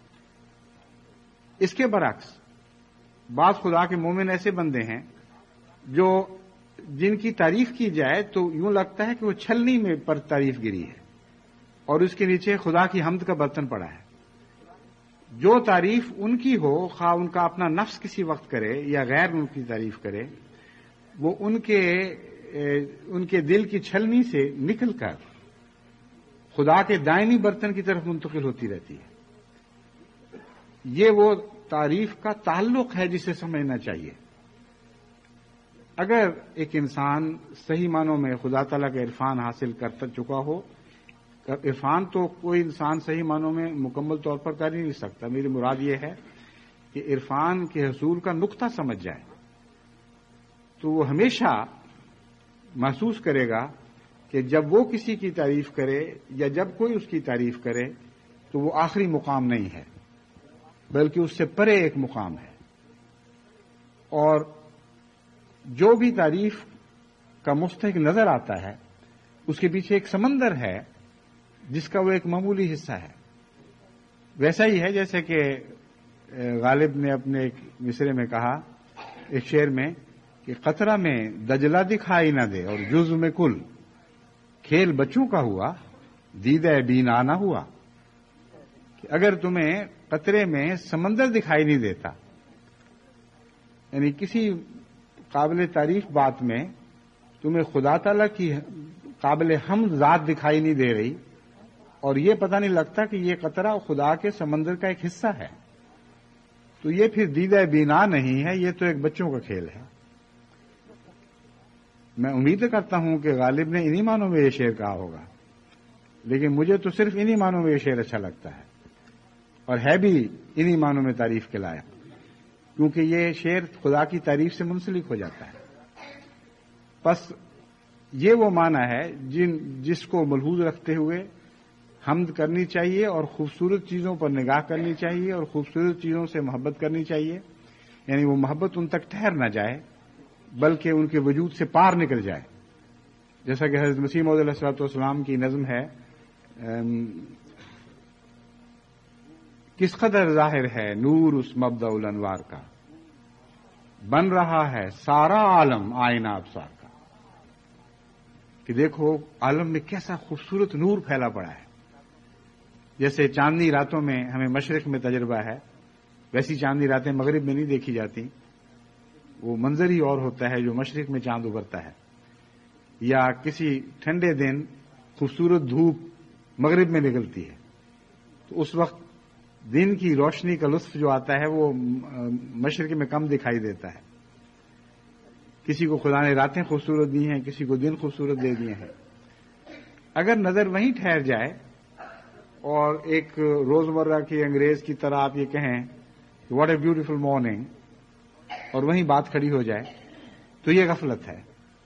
اس کے برعکس بعض خدا کے مومن ایسے بندے ہیں جو جن کی تعریف کی جائے تو یوں لگتا ہے کہ وہ چھلنی میں پر تعریف گری ہے اور اس کے نیچے خدا کی حمد کا برتن پڑا ہے. جو تعریف ان کی ہو، خواہ ان کا اپنا نفس کسی وقت کرے یا غیر ان کی تعریف کرے، وہ ان کے ان کے دل کی چھلنی سے نکل کر خدا کے دائمی برتن کی طرف منتقل ہوتی رہتی ہے. یہ وہ تعریف کا تعلق ہے جسے سمجھنا چاہیے. اگر ایک انسان صحیح معنوں میں خدا تعالیٰ کا عرفان حاصل کر چکا ہو، عرفان تو کوئی انسان صحیح معنوں میں مکمل طور پر کر ہی نہیں سکتا، میری مراد یہ ہے کہ عرفان کے حصول کا نقطہ سمجھ جائے تو وہ ہمیشہ محسوس کرے گا کہ جب وہ کسی کی تعریف کرے یا جب کوئی اس کی تعریف کرے تو وہ آخری مقام نہیں ہے، بلکہ اس سے پرے ایک مقام ہے. اور جو بھی تعریف کا مستحق نظر آتا ہے اس کے پیچھے ایک سمندر ہے جس کا وہ ایک معمولی حصہ ہے. ویسا ہی ہے جیسے کہ غالب نے اپنے ایک مصرے میں کہا ایک شعر میں کہ قطرہ میں دجلہ دکھائی نہ دے اور جزو میں کل، کھیل بچوں کا ہوا دیدہ بینا نہ ہوا. کہ اگر تمہیں قطرے میں سمندر دکھائی نہیں دیتا، یعنی کسی قابل تعریف بات میں تمہیں خدا تعالیٰ کی قابل حمد ذات دکھائی نہیں دے رہی اور یہ پتہ نہیں لگتا کہ یہ قطرہ خدا کے سمندر کا ایک حصہ ہے، تو یہ پھر دیدہ بینا نہیں ہے، یہ تو ایک بچوں کا کھیل ہے. میں امید کرتا ہوں کہ غالب نے انہی معنوں میں یہ شعر کہا ہوگا، لیکن مجھے تو صرف انہی معنوں میں یہ شعر اچھا لگتا ہے اور ہے بھی انہی معنوں میں تعریف کے لائق، کیونکہ یہ شعر خدا کی تعریف سے منسلک ہو جاتا ہے. پس یہ وہ معنی ہے جن جس کو ملحوظ رکھتے ہوئے حمد کرنی چاہیے اور خوبصورت چیزوں پر نگاہ کرنی چاہیے اور خوبصورت چیزوں سے محبت کرنی چاہیے. یعنی وہ محبت ان تک ٹھہر نہ جائے بلکہ ان کے وجود سے پار نکل جائے. جیسا کہ حضرت مسیح موعود علیہ الصلوۃ والسلام کی نظم ہے، کس قدر ظاہر ہے نور اس مبدأ الانوار کا، بن رہا ہے سارا عالم آئینہ ابصار کا. کہ دیکھو عالم میں کیسا خوبصورت نور پھیلا پڑا ہے. جیسے چاندنی راتوں میں ہمیں مشرق میں تجربہ ہے، ویسی چاندنی راتیں مغرب میں نہیں دیکھی جاتی. وہ منظر ہی اور ہوتا ہے جو مشرق میں چاند ابھرتا ہے. یا کسی ٹھنڈے دن خوبصورت دھوپ مغرب میں نکلتی ہے تو اس وقت دن کی روشنی کا لطف جو آتا ہے وہ مشرق میں کم دکھائی دیتا ہے. کسی کو خدا نے راتیں خوبصورت دی ہیں، کسی کو دن خوبصورت دے دیے ہیں. اگر نظر وہیں ٹھہر جائے اور ایک روزمرہ کی انگریز کی طرح آپ یہ کہیں کہ واٹ اے بیوٹیفل مارننگ اور وہیں بات کھڑی ہو جائے تو یہ غفلت ہے.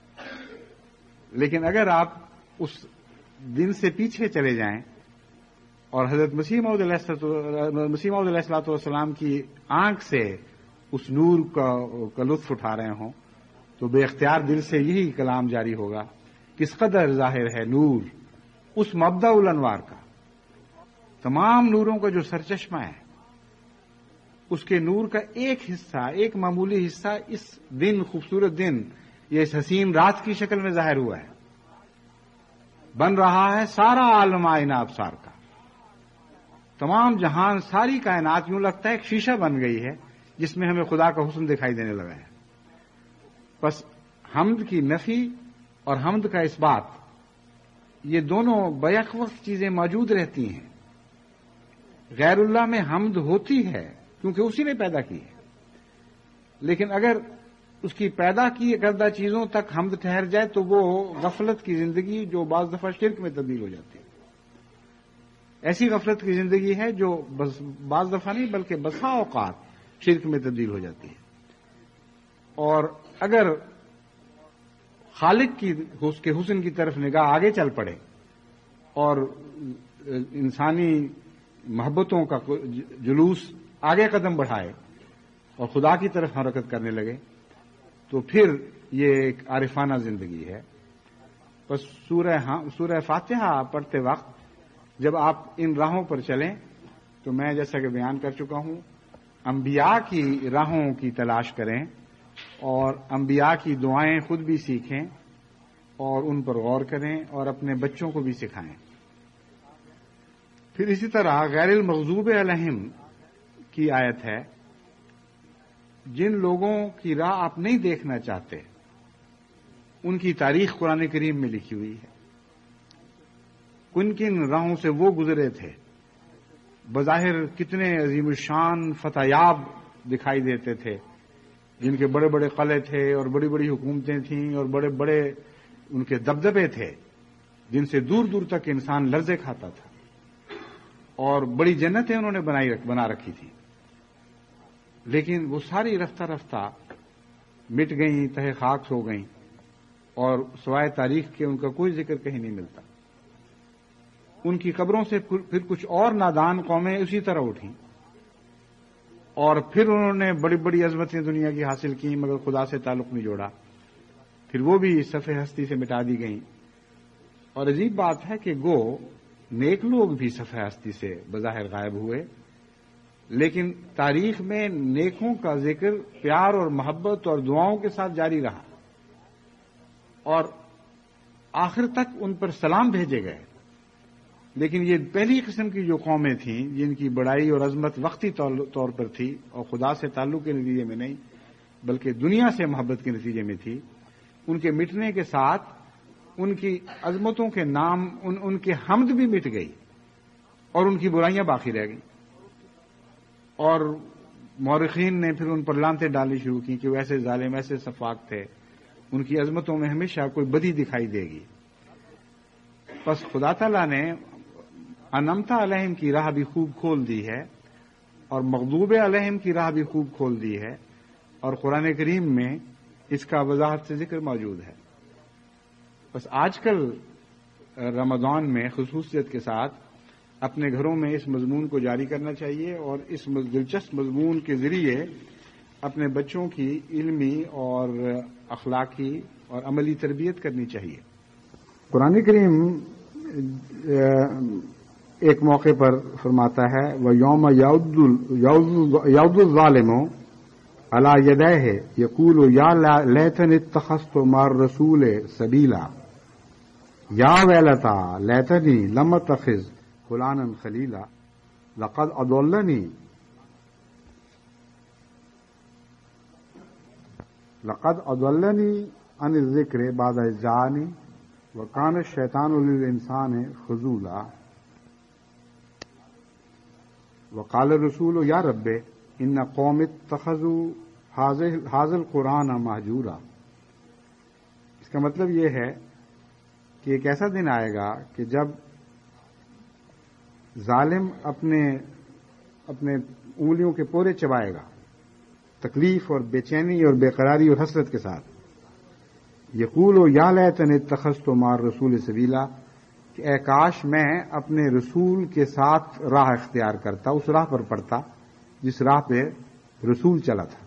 لیکن اگر آپ اس دن سے پیچھے چلے جائیں اور حضرت مسیح موعود علیہ الصلوۃ والسلام کی آنکھ سے اس نور کا, کا لطف اٹھا رہے ہوں تو بے اختیار دل سے یہی کلام جاری ہوگا، کس قدر ظاہر ہے نور اس مبدأ الانوار کا. تمام نوروں کا جو سرچشمہ ہے اس کے نور کا ایک حصہ، ایک معمولی حصہ اس دن، خوبصورت دن، یہ اس حسین رات کی شکل میں ظاہر ہوا ہے. بن رہا ہے سارا عالم آئینہ ابصار کا. تمام جہان، ساری کائنات یوں لگتا ہے ایک شیشہ بن گئی ہے جس میں ہمیں خدا کا حسن دکھائی دینے لگا ہے. بس حمد کی نفی اور حمد کا اس بات، یہ دونوں بیک وقت چیزیں موجود رہتی ہیں. غیر اللہ میں حمد ہوتی ہے کیونکہ اسی نے پیدا کی ہے، لیکن اگر اس کی پیدا کی کردہ چیزوں تک حمد ٹھہر جائے تو وہ غفلت کی زندگی جو بعض دفعہ شرک میں تبدیل ہو جاتی ہے. ایسی غفلت کی زندگی ہے جو بعض دفعہ نہیں بلکہ بسا اوقات شرک میں تبدیل ہو جاتی ہے. اور اگر خالق کی اس کے حسن کی طرف نگاہ آگے چل پڑے اور انسانی محبتوں کا جلوس آگے قدم بڑھائے اور خدا کی طرف حرکت کرنے لگے تو پھر یہ ایک عارفانہ زندگی ہے. بس سورہ سورہ فاتحہ پڑھتے وقت جب آپ ان راہوں پر چلیں تو میں جیسا کہ بیان کر چکا ہوں، انبیاء کی راہوں کی تلاش کریں اور انبیاء کی دعائیں خود بھی سیکھیں اور ان پر غور کریں اور اپنے بچوں کو بھی سکھائیں. پھر اسی طرح غیر المغضوب علیہم کی آیت ہے، جن لوگوں کی راہ آپ نہیں دیکھنا چاہتے ان کی تاریخ قرآن کریم میں لکھی ہوئی ہے. کن کن راہوں سے وہ گزرے تھے، بظاہر کتنے عظیم الشان فتح یاب دکھائی دیتے تھے، جن کے بڑے بڑے قلعے تھے اور بڑی بڑی حکومتیں تھیں اور بڑے بڑے ان کے دبدبے تھے جن سے دور دور تک انسان لرزے کھاتا تھا، اور بڑی جنتیں انہوں نے بنائی بنا رکھی تھی. لیکن وہ ساری رفتہ رفتہ مٹ گئیں، تہے خاک ہو گئیں اور سوائے تاریخ کے ان کا کوئی ذکر کہیں نہیں ملتا. ان کی قبروں سے پھر کچھ اور نادان قومیں اسی طرح اٹھیں اور پھر انہوں نے بڑی بڑی عظمتیں دنیا کی حاصل کی مگر خدا سے تعلق نہیں جوڑا، پھر وہ بھی صفحے ہستی سے مٹا دی گئیں۔ اور عجیب بات ہے کہ گو نیک لوگ بھی صفحہ ہستی سے بظاہر غائب ہوئے، لیکن تاریخ میں نیکوں کا ذکر پیار اور محبت اور دعاؤں کے ساتھ جاری رہا، اور آخر تک ان پر سلام بھیجے گئے۔ لیکن یہ پہلی قسم کی جو قومیں تھیں جن کی بڑائی اور عظمت وقتی طور پر تھی اور خدا سے تعلق کے نتیجے میں نہیں بلکہ دنیا سے محبت کے نتیجے میں تھی، ان کے مٹنے کے ساتھ ان کی عظمتوں کے نام ان ان کے حمد بھی مٹ گئی اور ان کی برائیاں باقی رہ گئیں، اور مورخین نے پھر ان پر لانتیں ڈالنی شروع کی کہ وہ ایسے ظالم ایسے سفاک تھے، ان کی عظمتوں میں ہمیشہ کوئی بدی دکھائی دے گی۔ بس خدا تعالیٰ نے انمتا علیہم کی راہ بھی خوب کھول دی ہے اور مغضوب علیہم کی راہ بھی خوب کھول دی ہے، اور قرآن کریم میں اس کا وضاحت سے ذکر موجود ہے۔ بس آج کل رمضان میں خصوصیت کے ساتھ اپنے گھروں میں اس مضمون کو جاری کرنا چاہیے اور اس دلچسپ مضمون کے ذریعے اپنے بچوں کی علمی اور اخلاقی اور عملی تربیت کرنی چاہیے۔ قرآن کریم ایک موقع پر فرماتا ہے وَيَوْمَ يَعُضُّ الظَّالِمُ عَلَى يَدَيْهِ يَقُولُ يَا لَيْتَنِي اتَّخَذْتُ مَعَ الرَّسُولِ سَبِيلًا یا ویلتا لیتنی لم اتخذ فلانا خلیلا لقد اضلنی لقد اضلنی عن الذکر بعد اذ جاءنی وکان الشیطان للانسان خذولا وقال الرسول یا رب ان قوم اتخذوا هذا القرآن مہجورا۔ اس کا مطلب یہ ہے کہ ایک ایسا دن آئے گا کہ جب ظالم اپنے اپنے انگلیوں کے پورے چبائے گا تکلیف اور بے چینی اور بے قراری اور حسرت کے ساتھ۔ یقول یا لیتنی اتخذت مع الرسول سبیلا، کہ اے کاش میں اپنے رسول کے ساتھ راہ اختیار کرتا، اس راہ پر پڑتا جس راہ پہ رسول چلا تھا۔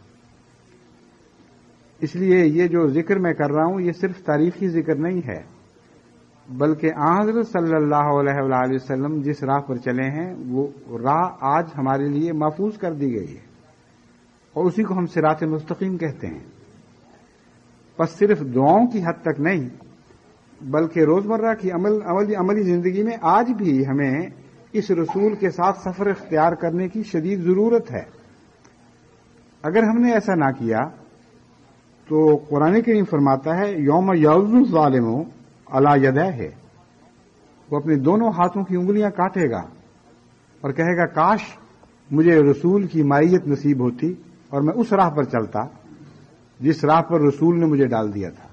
اس لیے یہ جو ذکر میں کر رہا ہوں یہ صرف تاریخی ذکر نہیں ہے، بلکہ حضرت صلی اللہ علیہ وآلہ وسلم جس راہ پر چلے ہیں وہ راہ آج ہمارے لیے محفوظ کر دی گئی ہے، اور اسی کو ہم صراط مستقیم کہتے ہیں۔ بس صرف دعاؤں کی حد تک نہیں بلکہ روزمرہ کی عمل عملی عملی زندگی میں آج بھی ہمیں اس رسول کے ساتھ سفر اختیار کرنے کی شدید ضرورت ہے۔ اگر ہم نے ایسا نہ کیا تو قرآن کریم فرماتا ہے یوم یعض الظالم علی یدیہ، وہ اپنے دونوں ہاتھوں کی انگلیاں کاٹے گا اور کہے گا کاش مجھے رسول کی مائیت نصیب ہوتی اور میں اس راہ پر چلتا جس راہ پر رسول نے مجھے ڈال دیا تھا۔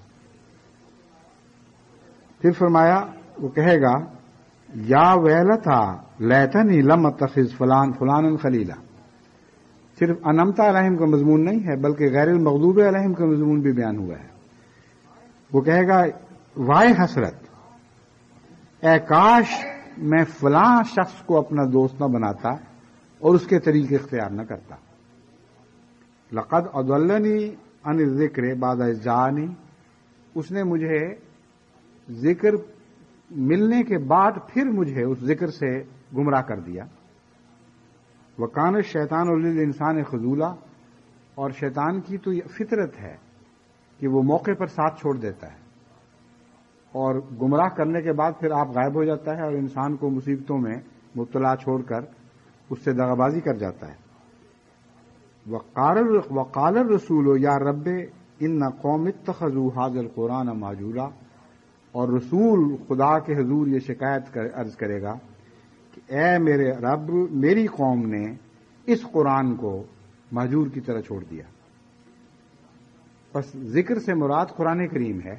پھر فرمایا وہ کہے گا یا ویلتا لیتنی لم اتخذ فلان فلانا خلیلا۔ صرف انمتا علیہم کا مضمون نہیں ہے بلکہ غیر المغضوب علیہم کا مضمون بھی بیان ہوا ہے۔ وہ کہے گا وائے حسرت، اے کاش میں فلاں شخص کو اپنا دوست نہ بناتا اور اس کے طریقے اختیار نہ کرتا۔ لقد اضلنی عن الذکر بعد اذ جاءنی، اس نے مجھے ذکر ملنے کے بعد پھر مجھے اس ذکر سے گمراہ کر دیا۔ وکان الشیطان للانسان خذولا، اور شیطان کی تو یہ فطرت ہے کہ وہ موقع پر ساتھ چھوڑ دیتا ہے اور گمراہ کرنے کے بعد پھر آپ غائب ہو جاتا ہے اور انسان کو مصیبتوں میں مبتلا چھوڑ کر اس سے دغابازی کر جاتا ہے۔ وقال الرسول یا رب ان قوم اتخذوا هذا القرآن مہجورا، اور رسول خدا کے حضور یہ شکایت کر عرض کرے گا کہ اے میرے رب میری قوم نے اس قرآن کو مہجور کی طرح چھوڑ دیا۔ بس ذکر سے مراد قرآن کریم ہے۔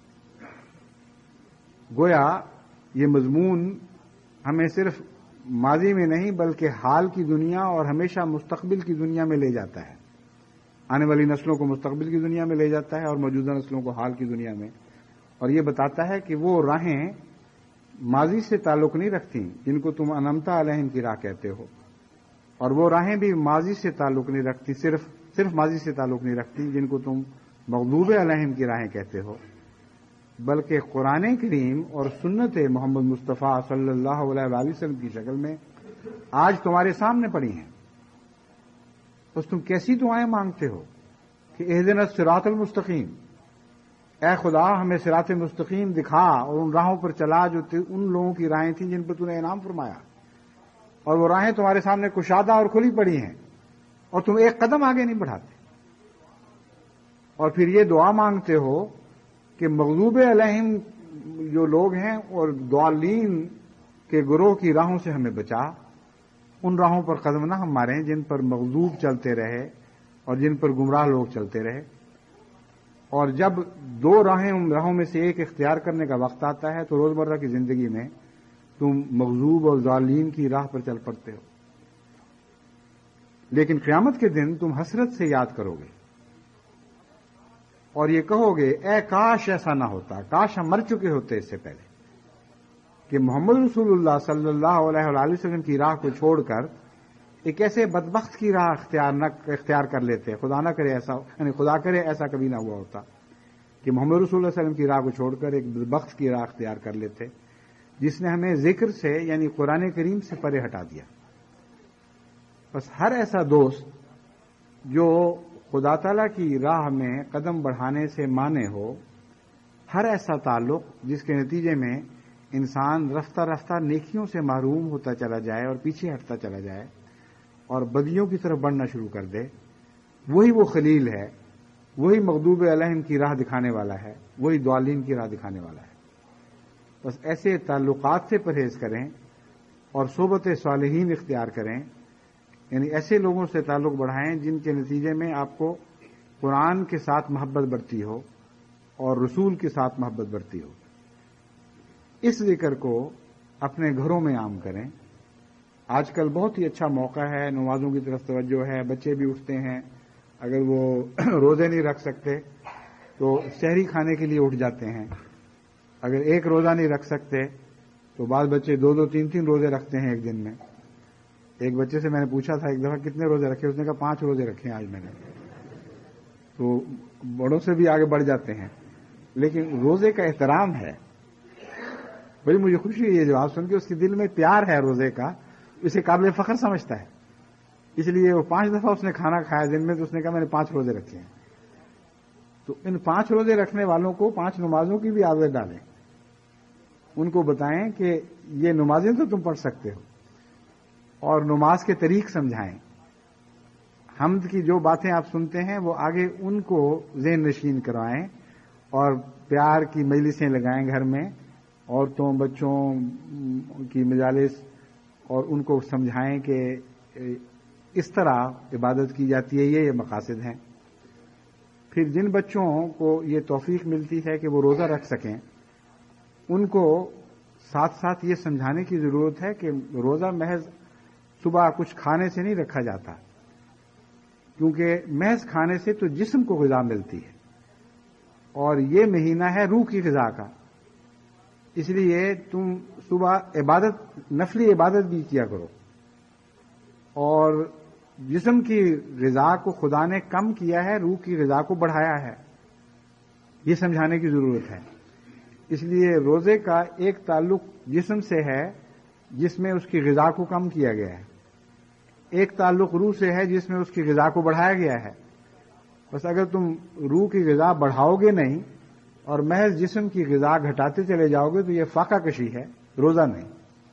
گویا یہ مضمون ہمیں صرف ماضی میں نہیں بلکہ حال کی دنیا اور ہمیشہ مستقبل کی دنیا میں لے جاتا ہے۔ آنے والی نسلوں کو مستقبل کی دنیا میں لے جاتا ہے اور موجودہ نسلوں کو حال کی دنیا میں، اور یہ بتاتا ہے کہ وہ راہیں ماضی سے تعلق نہیں رکھتی جن کو تم انمتا علیہم کی راہ کہتے ہو، اور وہ راہیں بھی ماضی سے تعلق نہیں رکھتی، صرف صرف ماضی سے تعلق نہیں رکھتی جن کو تم مغضوب علیہم کی راہیں کہتے ہو، بلکہ قرآن کریم اور سنت محمد مصطفیٰ صلی اللہ علیہ وآلہ وسلم کی شکل میں آج تمہارے سامنے پڑی ہیں۔ بس تم کیسی دعائیں مانگتے ہو کہ اہدنا الصراط المستقیم، اے خدا ہمیں صراط مستقیم دکھا اور ان راہوں پر چلا جو ان لوگوں کی راہیں تھیں جن پر تو نے انعام فرمایا، اور وہ راہیں تمہارے سامنے کشادہ اور کھلی پڑی ہیں اور تم ایک قدم آگے نہیں بڑھاتے، اور پھر یہ دعا مانگتے ہو کہ مغضوب علیہم جو لوگ ہیں اور ضالین کے گروہ کی راہوں سے ہمیں بچا، ان راہوں پر قدم نہ ہم ماریں جن پر مغضوب چلتے رہے اور جن پر گمراہ لوگ چلتے رہے۔ اور جب دو راہیں راہوں میں سے ایک اختیار کرنے کا وقت آتا ہے تو روزمرہ کی زندگی میں تم مغضوب اور ضالین کی راہ پر چل پڑتے ہو، لیکن قیامت کے دن تم حسرت سے یاد کرو گے اور یہ کہو گے اے کاش ایسا نہ ہوتا، کاش ہم مر چکے ہوتے اس سے پہلے کہ محمد رسول اللہ صلی اللہ علیہ وآلہ وسلم کی راہ کو چھوڑ کر ایک ایسے بدبخت کی راہ اختیار نہ اختیار کر لیتے۔ خدا نہ کرے ایسا، یعنی خدا کرے ایسا کبھی نہ ہوا ہوتا کہ محمد رسول اللہ علیہ وسلم کی راہ کو چھوڑ کر ایک بدبخت کی راہ اختیار کر لیتے جس نے ہمیں ذکر سے یعنی قرآن کریم سے پرے ہٹا دیا۔ بس ہر ایسا دوست جو خدا تعالیٰ کی راہ میں قدم بڑھانے سے مانے ہو، ہر ایسا تعلق جس کے نتیجے میں انسان رفتہ رفتہ نیکیوں سے محروم ہوتا چلا جائے اور پیچھے ہٹتا چلا جائے اور بدیوں کی طرف بڑھنا شروع کر دے، وہی وہ خلیل ہے، وہی مغضوب علیہم کی راہ دکھانے والا ہے، وہی ضالین کی راہ دکھانے والا ہے۔ بس ایسے تعلقات سے پرہیز کریں اور صحبت صالحین اختیار کریں، یعنی ایسے لوگوں سے تعلق بڑھائیں جن کے نتیجے میں آپ کو قرآن کے ساتھ محبت بڑھتی ہو اور رسول کے ساتھ محبت بڑھتی ہو۔ اس ذکر کو اپنے گھروں میں عام کریں۔ آج کل بہت ہی اچھا موقع ہے، نمازوں کی طرف توجہ ہے، بچے بھی اٹھتے ہیں، اگر وہ روزے نہیں رکھ سکتے تو سحری کھانے کے لیے اٹھ جاتے ہیں، اگر ایک روزہ نہیں رکھ سکتے تو بعض بچے دو دو تین تین روزے رکھتے ہیں ایک دن میں۔ ایک بچے سے میں نے پوچھا تھا ایک دفعہ کتنے روزے رکھے، اس نے کہا پانچ روزے رکھے ہیں آج میں نے۔ تو بڑوں سے بھی آگے بڑھ جاتے ہیں، لیکن روزے کا احترام ہے۔ بڑی مجھے خوشی ہوئی یہ جواب سن کے، اس کے دل میں پیار ہے روزے کا، اسے قابل فخر سمجھتا ہے، اس لیے وہ پانچ دفعہ اس نے کھانا کھایا دن میں، تو اس نے کہا میں نے پانچ روزے رکھے ہیں۔ تو ان پانچ روزے رکھنے والوں کو پانچ نمازوں کی بھی عادت ڈالیں، ان کو بتائیں کہ یہ نمازیں تو تم پڑھ سکتے ہو، اور نماز کے طریق سمجھائیں۔ حمد کی جو باتیں آپ سنتے ہیں وہ آگے ان کو ذہن نشین کروائیں اور پیار کی مجلسیں لگائیں گھر میں، عورتوں بچوں کی مجالس، اور ان کو سمجھائیں کہ اس طرح عبادت کی جاتی ہے، یہ یہ مقاصد ہیں۔ پھر جن بچوں کو یہ توفیق ملتی ہے کہ وہ روزہ رکھ سکیں، ان کو ساتھ ساتھ یہ سمجھانے کی ضرورت ہے کہ روزہ محض صبح کچھ کھانے سے نہیں رکھا جاتا، کیونکہ محض کھانے سے تو جسم کو غذا ملتی ہے، اور یہ مہینہ ہے روح کی غذا کا، اس لیے تم صبح عبادت نفلی عبادت بھی کیا کرو، اور جسم کی غذا کو خدا نے کم کیا ہے، روح کی غذا کو بڑھایا ہے، یہ سمجھانے کی ضرورت ہے۔ اس لیے روزے کا ایک تعلق جسم سے ہے جس میں اس کی غذا کو کم کیا گیا ہے، ایک تعلق روح سے ہے جس میں اس کی غذا کو بڑھایا گیا ہے۔ بس اگر تم روح کی غذا بڑھاؤ گے نہیں اور محض جسم کی غذا گھٹاتے چلے جاؤ گے تو یہ فاقہ کشی ہے، روزہ نہیں۔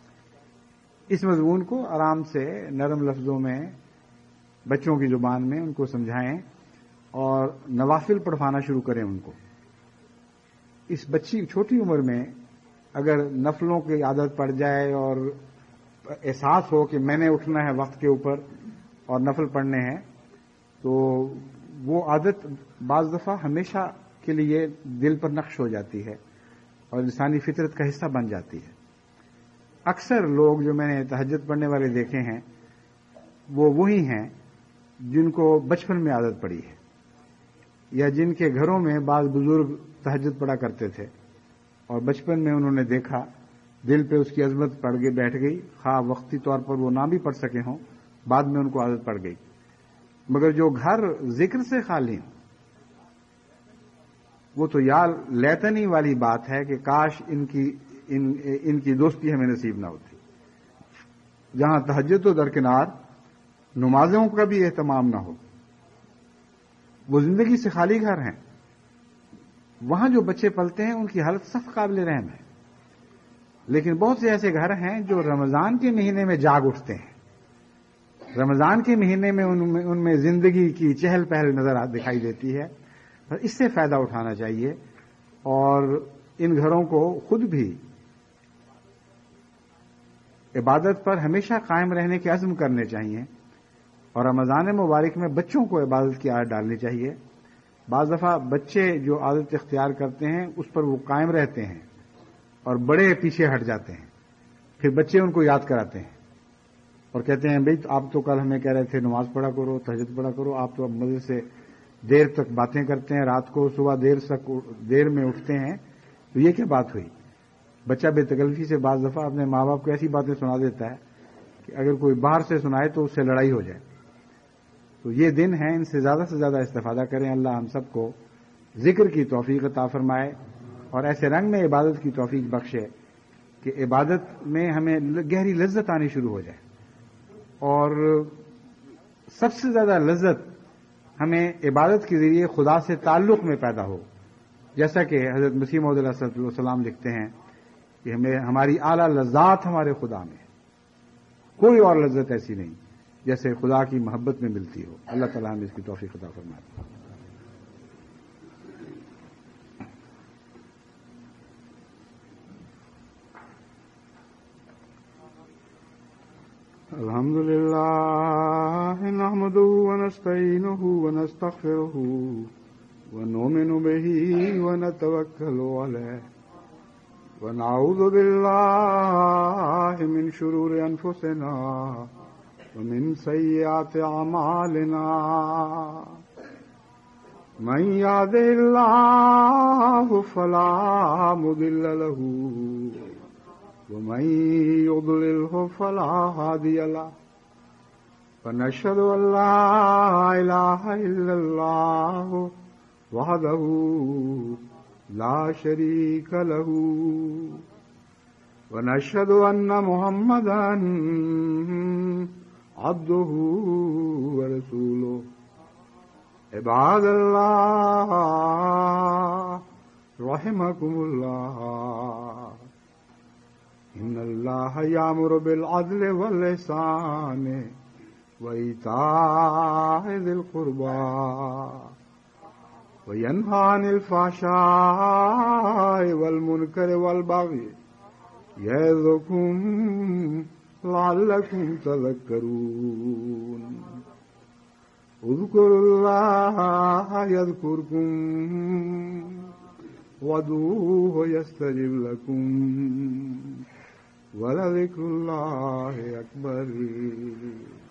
اس مضمون کو آرام سے نرم لفظوں میں بچوں کی زبان میں ان کو سمجھائیں اور نوافل پڑھوانا شروع کریں ان کو۔ اس بچی چھوٹی عمر میں اگر نفلوں کی عادت پڑ جائے اور احساس ہو کہ میں نے اٹھنا ہے وقت کے اوپر اور نفل پڑھنے ہیں، تو وہ عادت بعض دفعہ ہمیشہ کے لیے دل پر نقش ہو جاتی ہے اور انسانی فطرت کا حصہ بن جاتی ہے۔ اکثر لوگ جو میں نے تہجد پڑھنے والے دیکھے ہیں وہ وہی ہیں جن کو بچپن میں عادت پڑی ہے، یا جن کے گھروں میں بعض بزرگ تہجد پڑھا کرتے تھے اور بچپن میں انہوں نے دیکھا، دل پہ اس کی عظمت پڑ کے بیٹھ گئی، خواہ وقتی طور پر وہ نہ بھی پڑھ سکے ہوں بعد میں ان کو عادت پڑ گئی. مگر جو گھر ذکر سے خالی ہوں وہ تو یا لیتنی والی بات ہے کہ کاش ان کی ان, ان کی دوستی ہمیں نصیب نہ ہوتی. جہاں تہجد و درکنار نمازوں کا بھی اہتمام نہ ہو، وہ زندگی سے خالی گھر ہیں. وہاں جو بچے پلتے ہیں ان کی حالت سخت قابل رحم ہے. لیکن بہت سے ایسے گھر ہیں جو رمضان کے مہینے میں جاگ اٹھتے ہیں. رمضان کے مہینے میں ان میں, ان میں زندگی کی چہل پہل نظر دکھائی دیتی ہے. اس سے فائدہ اٹھانا چاہیے اور ان گھروں کو خود بھی عبادت پر ہمیشہ قائم رہنے کے عزم کرنے چاہیے اور رمضان مبارک میں بچوں کو عبادت کی عادت ڈالنی چاہیے. بعض دفعہ بچے جو عادت اختیار کرتے ہیں اس پر وہ قائم رہتے ہیں اور بڑے پیچھے ہٹ جاتے ہیں. پھر بچے ان کو یاد کراتے ہیں اور کہتے ہیں بھائی آپ تو کل ہمیں کہہ رہے تھے نماز پڑھا کرو، تہجد پڑھا کرو، آپ تو اب مزے سے دیر تک باتیں کرتے ہیں، رات کو صبح دیر تک دیر میں اٹھتے ہیں، تو یہ کیا بات ہوئی؟ بچہ بے تکلفی سے بعض دفعہ اپنے ماں باپ کو ایسی باتیں سنا دیتا ہے کہ اگر کوئی باہر سے سنائے تو اس سے لڑائی ہو جائے. تو یہ دن ہیں، ان سے زیادہ سے زیادہ استفادہ کریں. اللہ ہم سب کو ذکر کی توفیق عطا فرمائے اور ایسے رنگ میں عبادت کی توفیق بخشے کہ عبادت میں ہمیں گہری لذت آنی شروع ہو جائے. اور سب سے زیادہ لذت ہمیں عبادت کے ذریعے خدا سے تعلق میں پیدا ہو. جیسا کہ حضرت مسیح موعود علیہ الصلوۃ والسلام لکھتے ہیں کہ ہمیں ہماری اعلیٰ لذات ہمارے خدا میں، کوئی اور لذت ایسی نہیں جیسے خدا کی محبت میں ملتی ہو. اللہ تعالیٰ ہمیں اس کی توفیق عطا فرمائے. الحمد لله نحمده ونستعينه ونستغفره ونؤمن به ونتوكل عليه ونعوذ بالله من شرور أنفسنا ومن سيئات أعمالنا من يهده الله فلا مضل له ومن يضلله فلا هادي له ونشهد أن لا إله إلا الله وحده لا شريك له ونشهد أن محمدا عبده ورسوله. عباد الله رحمكم الله إن الله يأمر بالعدل والإحسان وإيتاء ذي القربى وينهى عن الفحشاء والمنكر والبغي يعظكم لعلكم تذكرون. اذكروا الله يذكركم وادعوه يستجب لكم ولذكر الله أكبر.